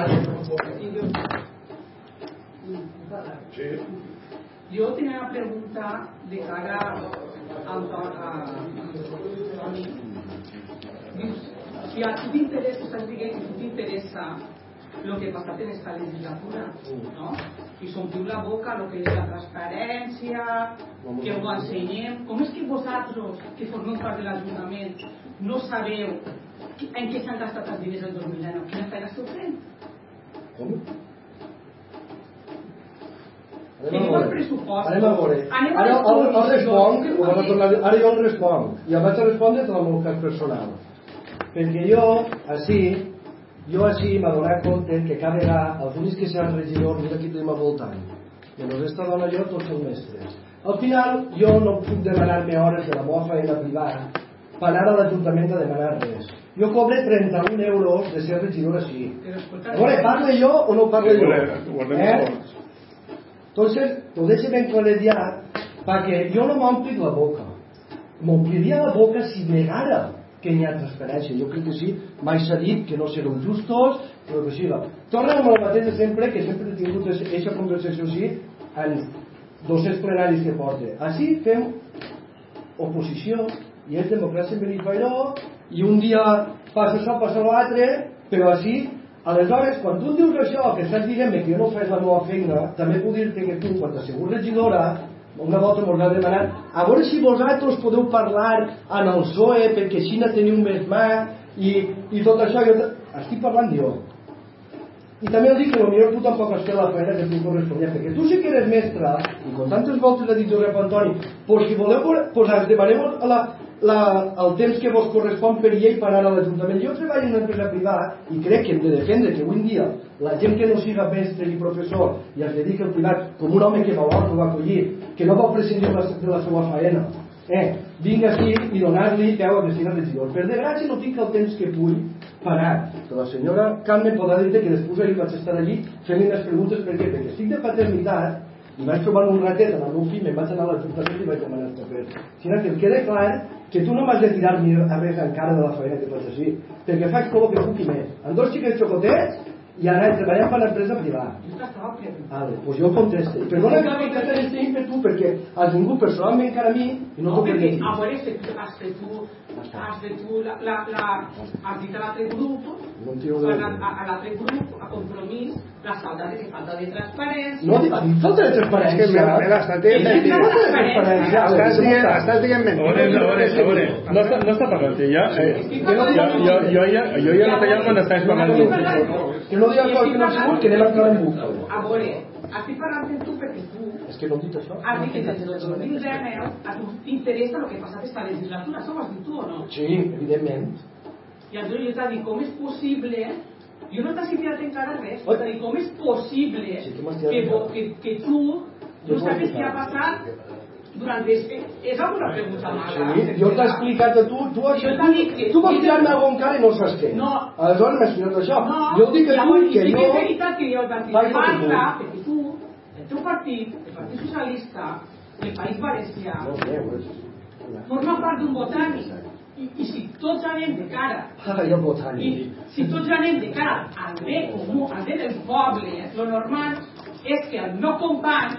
G: Baix.
H: Sí. Yo tenía una pregunta de cara a, a, a mí. Si a ti te interesa, estás diciendo que te interesa lo que pasaste en esta legislatura, ¿no? Y s'ompliu la boca lo que es la transparència, que ho ensenyem. Com és que vosaltres, que formeu part de l'Ajuntament, no sabeu en què s'han gastat els diners del dos mil dinou? Quina feina esteu fent?
D: Com?
H: Tenim el pressupost.
D: Anem a veure. Ara el responc, ara jo el responc. I el vaig a respondre de la molt cas personal. Perquè jo, així, jo així m'ha donat compte que cada vegada els únics que seran regidors, mira aquí tenim al voltant. I en aquesta dona jo tots són mestres. Al final jo no puc demanar-me hores de la meva feina privada per anar a l'Ajuntament a demanar res. Jo cobre trenta-un euros de ser regidor així. A veure, parle jo o no parle jo? Eh? Entonces, lo deixe ben claredat perquè jo no m'ompli la boca. m'ompliria la boca si negara que hi ha transparència. Jo crec que sí, mai s'ha dit que no sereu justos, que no que siga. Tornem al mateix de sempre, que sempre he tingut aquesta conversació així en dos-cents plenaris que porta. Així fem oposició i és democràcia en benifairó i un dia passa això, passa l'altre, però així, aleshores, quan tu dius això, que estàs dient-me que jo no faig la meva feina, també puc dir-te que tu, quan t'has sigut regidora, una volta m'ho has demanat, a veure si vosaltres podeu parlar en el P S O E, perquè així no teniu més mà, i, i tot això, jo estic parlant jo. I també dic que potser tu tampoc has fet la feina que tu corresponia, perquè tu sí que eres mestre, i com tantes voltes ha dit Josep Antoni, pues si voleu, pues ens demaneu la, la, el temps que vos correspon per llei per anar a l'Ajuntament. Jo treballo en una empresa privada i crec que hem de defendre que avui en dia la gent que no siga mestre ni professor i es dedica al privat, com un home que va que va acollir, que no vol prescindir de la, de la seva faena, eh, vinga aquí i donar-li peu a destinat regidor. Per desgràcia no tinc el temps que vull parar. Però la senyora Carme podrà dir-te que després ahir vaig estar allí fent-li unes preguntes perquè, perquè estic de paternitat i vaig trobar un ratet amb el meu fill, me'n vaig anar a l'Ajuntament i vaig demanar els papers. Sinó que em queda clar que tu no m'has de tirar-me a res encara de la feina que faig així, perquè faig tot el que puc i més. Amb dos xiquets xocotets i ara treballant per l'empresa privada. Vale, doncs jo contesto. Perdona que no contestes aquest ímpetu perquè has vingut personalment encara a mi i no t'ho
H: perquè
D: permeti.
H: a veure, has fet tu, has fet tu la, la, la, has dit a l'altre grup, a l'altre grup, a Compromís, la falta de, falta de transparència.
D: No, a mi falta de transparència.
E: És que me l'estàs dient mentida. Estàs dient mentida.
A: A veure, a veure, no està, no està parlant, ja, eh, jo, jo, jo, ja, jo ja no tallat quan estàs parlant tu.
D: Que no diga que no ha sigut, que anem a entrar en bucle.
H: A veure, estic parlant amb tu perquè tu
D: és que no hem dit això.
H: has dit que des del dos mil deu a tu t'interessa el que ha passat aquesta legislatura, això ho has dit tu o no?
D: Sí, evidentment.
H: I aleshores jo t'ha dit, com és possible, jo no t'ha citat encara res, t'ha dit, com és possible
D: Sí, que m'has
H: que,
D: tirat
H: vo- que, que tu no sabes què ha passat durant des... És alguna pregunta mala?
D: Sí, jo t'he explicat a tu, tu,
H: Jo t'ha dit que...
D: tu vas tirar-me alguna encara i no saps què.
H: No.
D: Aleshores m'has explicat això.
H: No,
D: Jo dic a tu
H: llavors,
D: que
H: sí
D: no...
H: que és veritat que jo el partit
D: Vaig a tu.
H: parla, perquè tu, el teu partit, el Partit Socialista, el País Valencià,
D: No sé, pues...
H: forma part d'un botànic. I, I si tots anem de cara,
D: Ah, jo botànic.
H: i si tots anem de cara al bé comú, al bé del poble, lo normal és que el meu company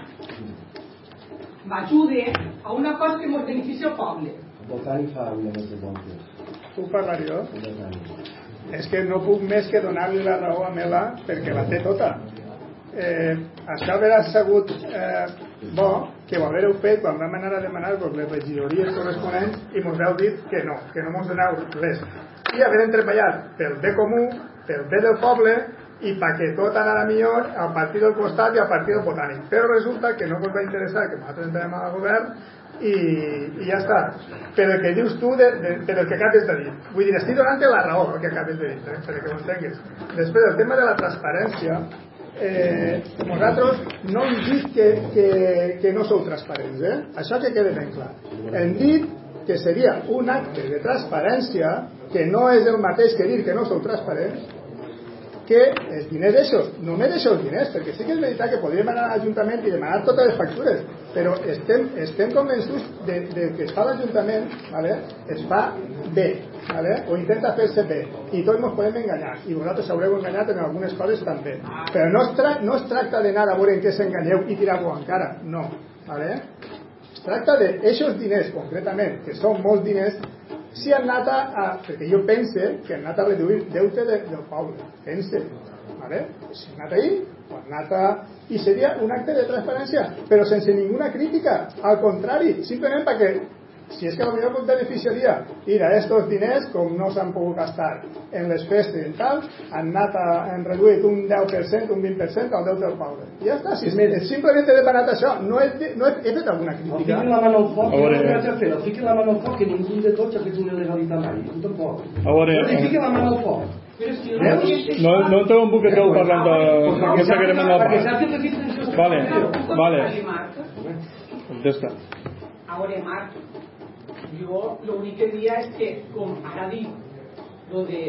H: m'ajude a una cosa que ens beneficia al poble.
D: El botànic fa una més de voltes.
E: Puc parlar jo?
D: El botànic.
E: És que no puc més que donar-li la raó a Mela perquè la té tota. Eh, això haurà sigut eh, bo que ho haureu fet quan vam anar a demanar pues, les regidories corresponents i mos heu dit que no, que no mos doneu res. I haurem treballat pel bé comú, pel bé del poble i perquè tot anara millor al partit del costat i al partit del botànic. Però resulta que no us va interessar que nosaltres entrem al govern i, i ja està. Per el que dius tu, de, de, per el que acabes de dir. Vull dir, estic donant-te la raó el que acabes de dir, eh, perquè ho entenguis. Després, el tema de la transparència, eh, nosaltres no hem dit que, que, que no sou transparents, eh? Això que quede ben clar. Hem dit que seria un acte de transparència que no és el mateix que dir que no sou transparents, que els diners d'aixòs, no me deixeu els diners, perquè sí que és veritat que podríem anar a l'Ajuntament i demanar totes les factures, però estem, estem convençuts de, de que es fa l'Ajuntament, ¿vale? Es fa bé, ¿vale? O intenta fer-se bé, i tots ens podem enganyar, i vosaltres haureu enganyat en algunes coses també, però no es, tra no es tracta d'anar a veure en què s'enganyeu i tirar-ho en cara, no, ¿vale? Es tracta d'aixòs diners, concretament, que són molts diners, si han anat a, perquè jo pense que han anat a reduir deute de, del poble, pense, ¿vale? Si han anat ahí, o han anat a... i seria un acte de transparència, però sense ninguna crítica, al contrari, simplement perquè si és que potser us beneficiaria ir a estos diners, com no s'han pogut gastar en les festes i tal, han anat a, han reduït un deu per cent, un vint per cent al deute del poble. I ja està, si és, simplement he demanat això, no he, no he, he fet alguna crítica.
D: Fiquin la mano al foc, que no vaig a fer, fiquin la mano al foc, que ningú de tots ha fet una il·legalitat mai, tu tampoc.
A: A veure,
D: No, fiquin la mano al foc.
A: no, no entreu un poqueteu parlant de... que seguirem en el
D: Perquè
A: pas.
D: saps que aquí tens...
A: Vale, vale. Contesta.
H: A veure, Marc, jo l'únic que diria és que, com ara dic, lo de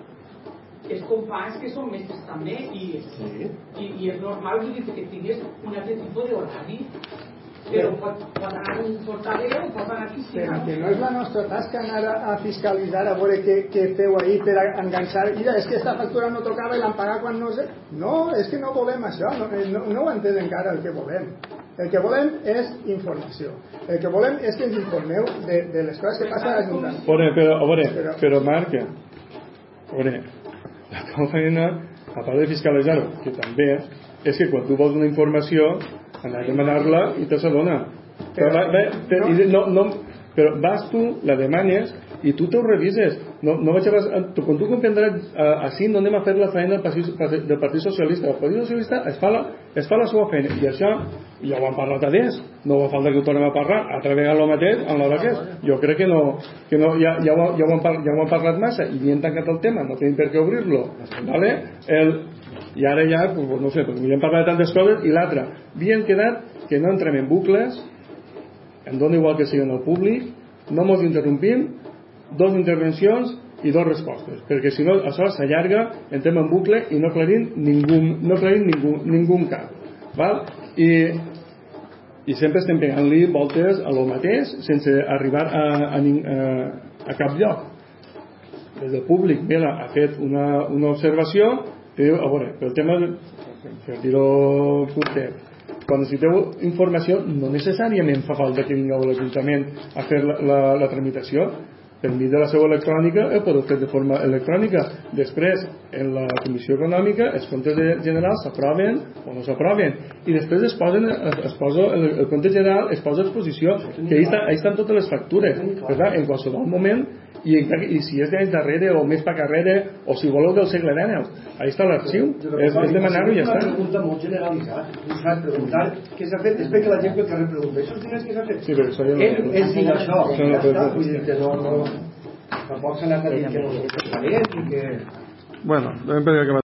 H: els companys que són mestres també i, sí. i, i és normal vull dir, que tingués un altre tipus d'horari però pot, pot anar un portaveu o pot anar qui sigui.
E: Però que no és la nostra tasca anar a, a fiscalitzar a veure què, què feu ahir per a enganxar. Mira, és que esta factura no tocava i l'han pagat quan no sé. No, és que no volem això, no, no, no ho entès encara el que volem. El que volem és informació. El que volem és que ens informeu de, de les coses que passen a l'Ajuntament.
A: Però, però, a veure, però, però Marc, a veure, la teva feina, a part de fiscalitzar-ho, que també és que quan tu vols una informació anar a demanar-la i te s'adona. Però, va, va, però, no, no, però vas tu, la demanes i tu te ho revises. No, no vaig a, quan tu comprendràs així no anem a fer la feina del Partit Socialista. El Partit Socialista es fa la, es fa la seva feina i això ja ho han parlat a dins, no fa falta que ho tornem a parlar altra vegada el mateix en l'hora que és. Jo crec que no, que no ja, ja, ho, ja, ho han, ja ho han parlat massa i havien tancat el tema, no tenim per què obrir-lo, vale? El, i ara ja, pues, no sé, pues, havíem parlat de tantes coses i l'altra, havien quedat que no entrem en bucles, em dona igual que sigui en el públic, no mos interrompim, dos intervencions i dos respostes, perquè si no això s'allarga, entrem en bucle i no aclarim ningú, no aclarim ningú, ningú cap, val? I, i sempre estem pegant-li voltes a lo mateix sense arribar a, a, a, a cap lloc. Des del públic Vela ha fet una, una observació que diu, a veure, el tema per dir-ho curtet, quan necessiteu informació no necessàriament fa falta que vingueu a l'Ajuntament a fer la, la, la tramitació. Per mi de la seu electrònica el podeu fer de forma electrònica. Després en la Comissió Econòmica els comptes generals s'aproven o no s'aproven i després es, posen, es posa el, el compte general es posa a exposició que ahí, està, ahí estan totes les factures, verdad? En qualsevol moment i, i si és d'anys darrere o més per carrere o si voleu del segle dinou, ahí està l'arxiu, és, és demanar-ho i ja està.
I: És una pregunta molt generalitzada, no s'ha de preguntar què s'ha fet, és perquè la gent pel carrer pregunta això és diners que s'ha fet?
A: Sí, però això ja no
I: és dir això, ja està, vull dir que no, no tampoc s'ha anat a dir que no s'ha fet i que...
A: Bueno, devem per acabar.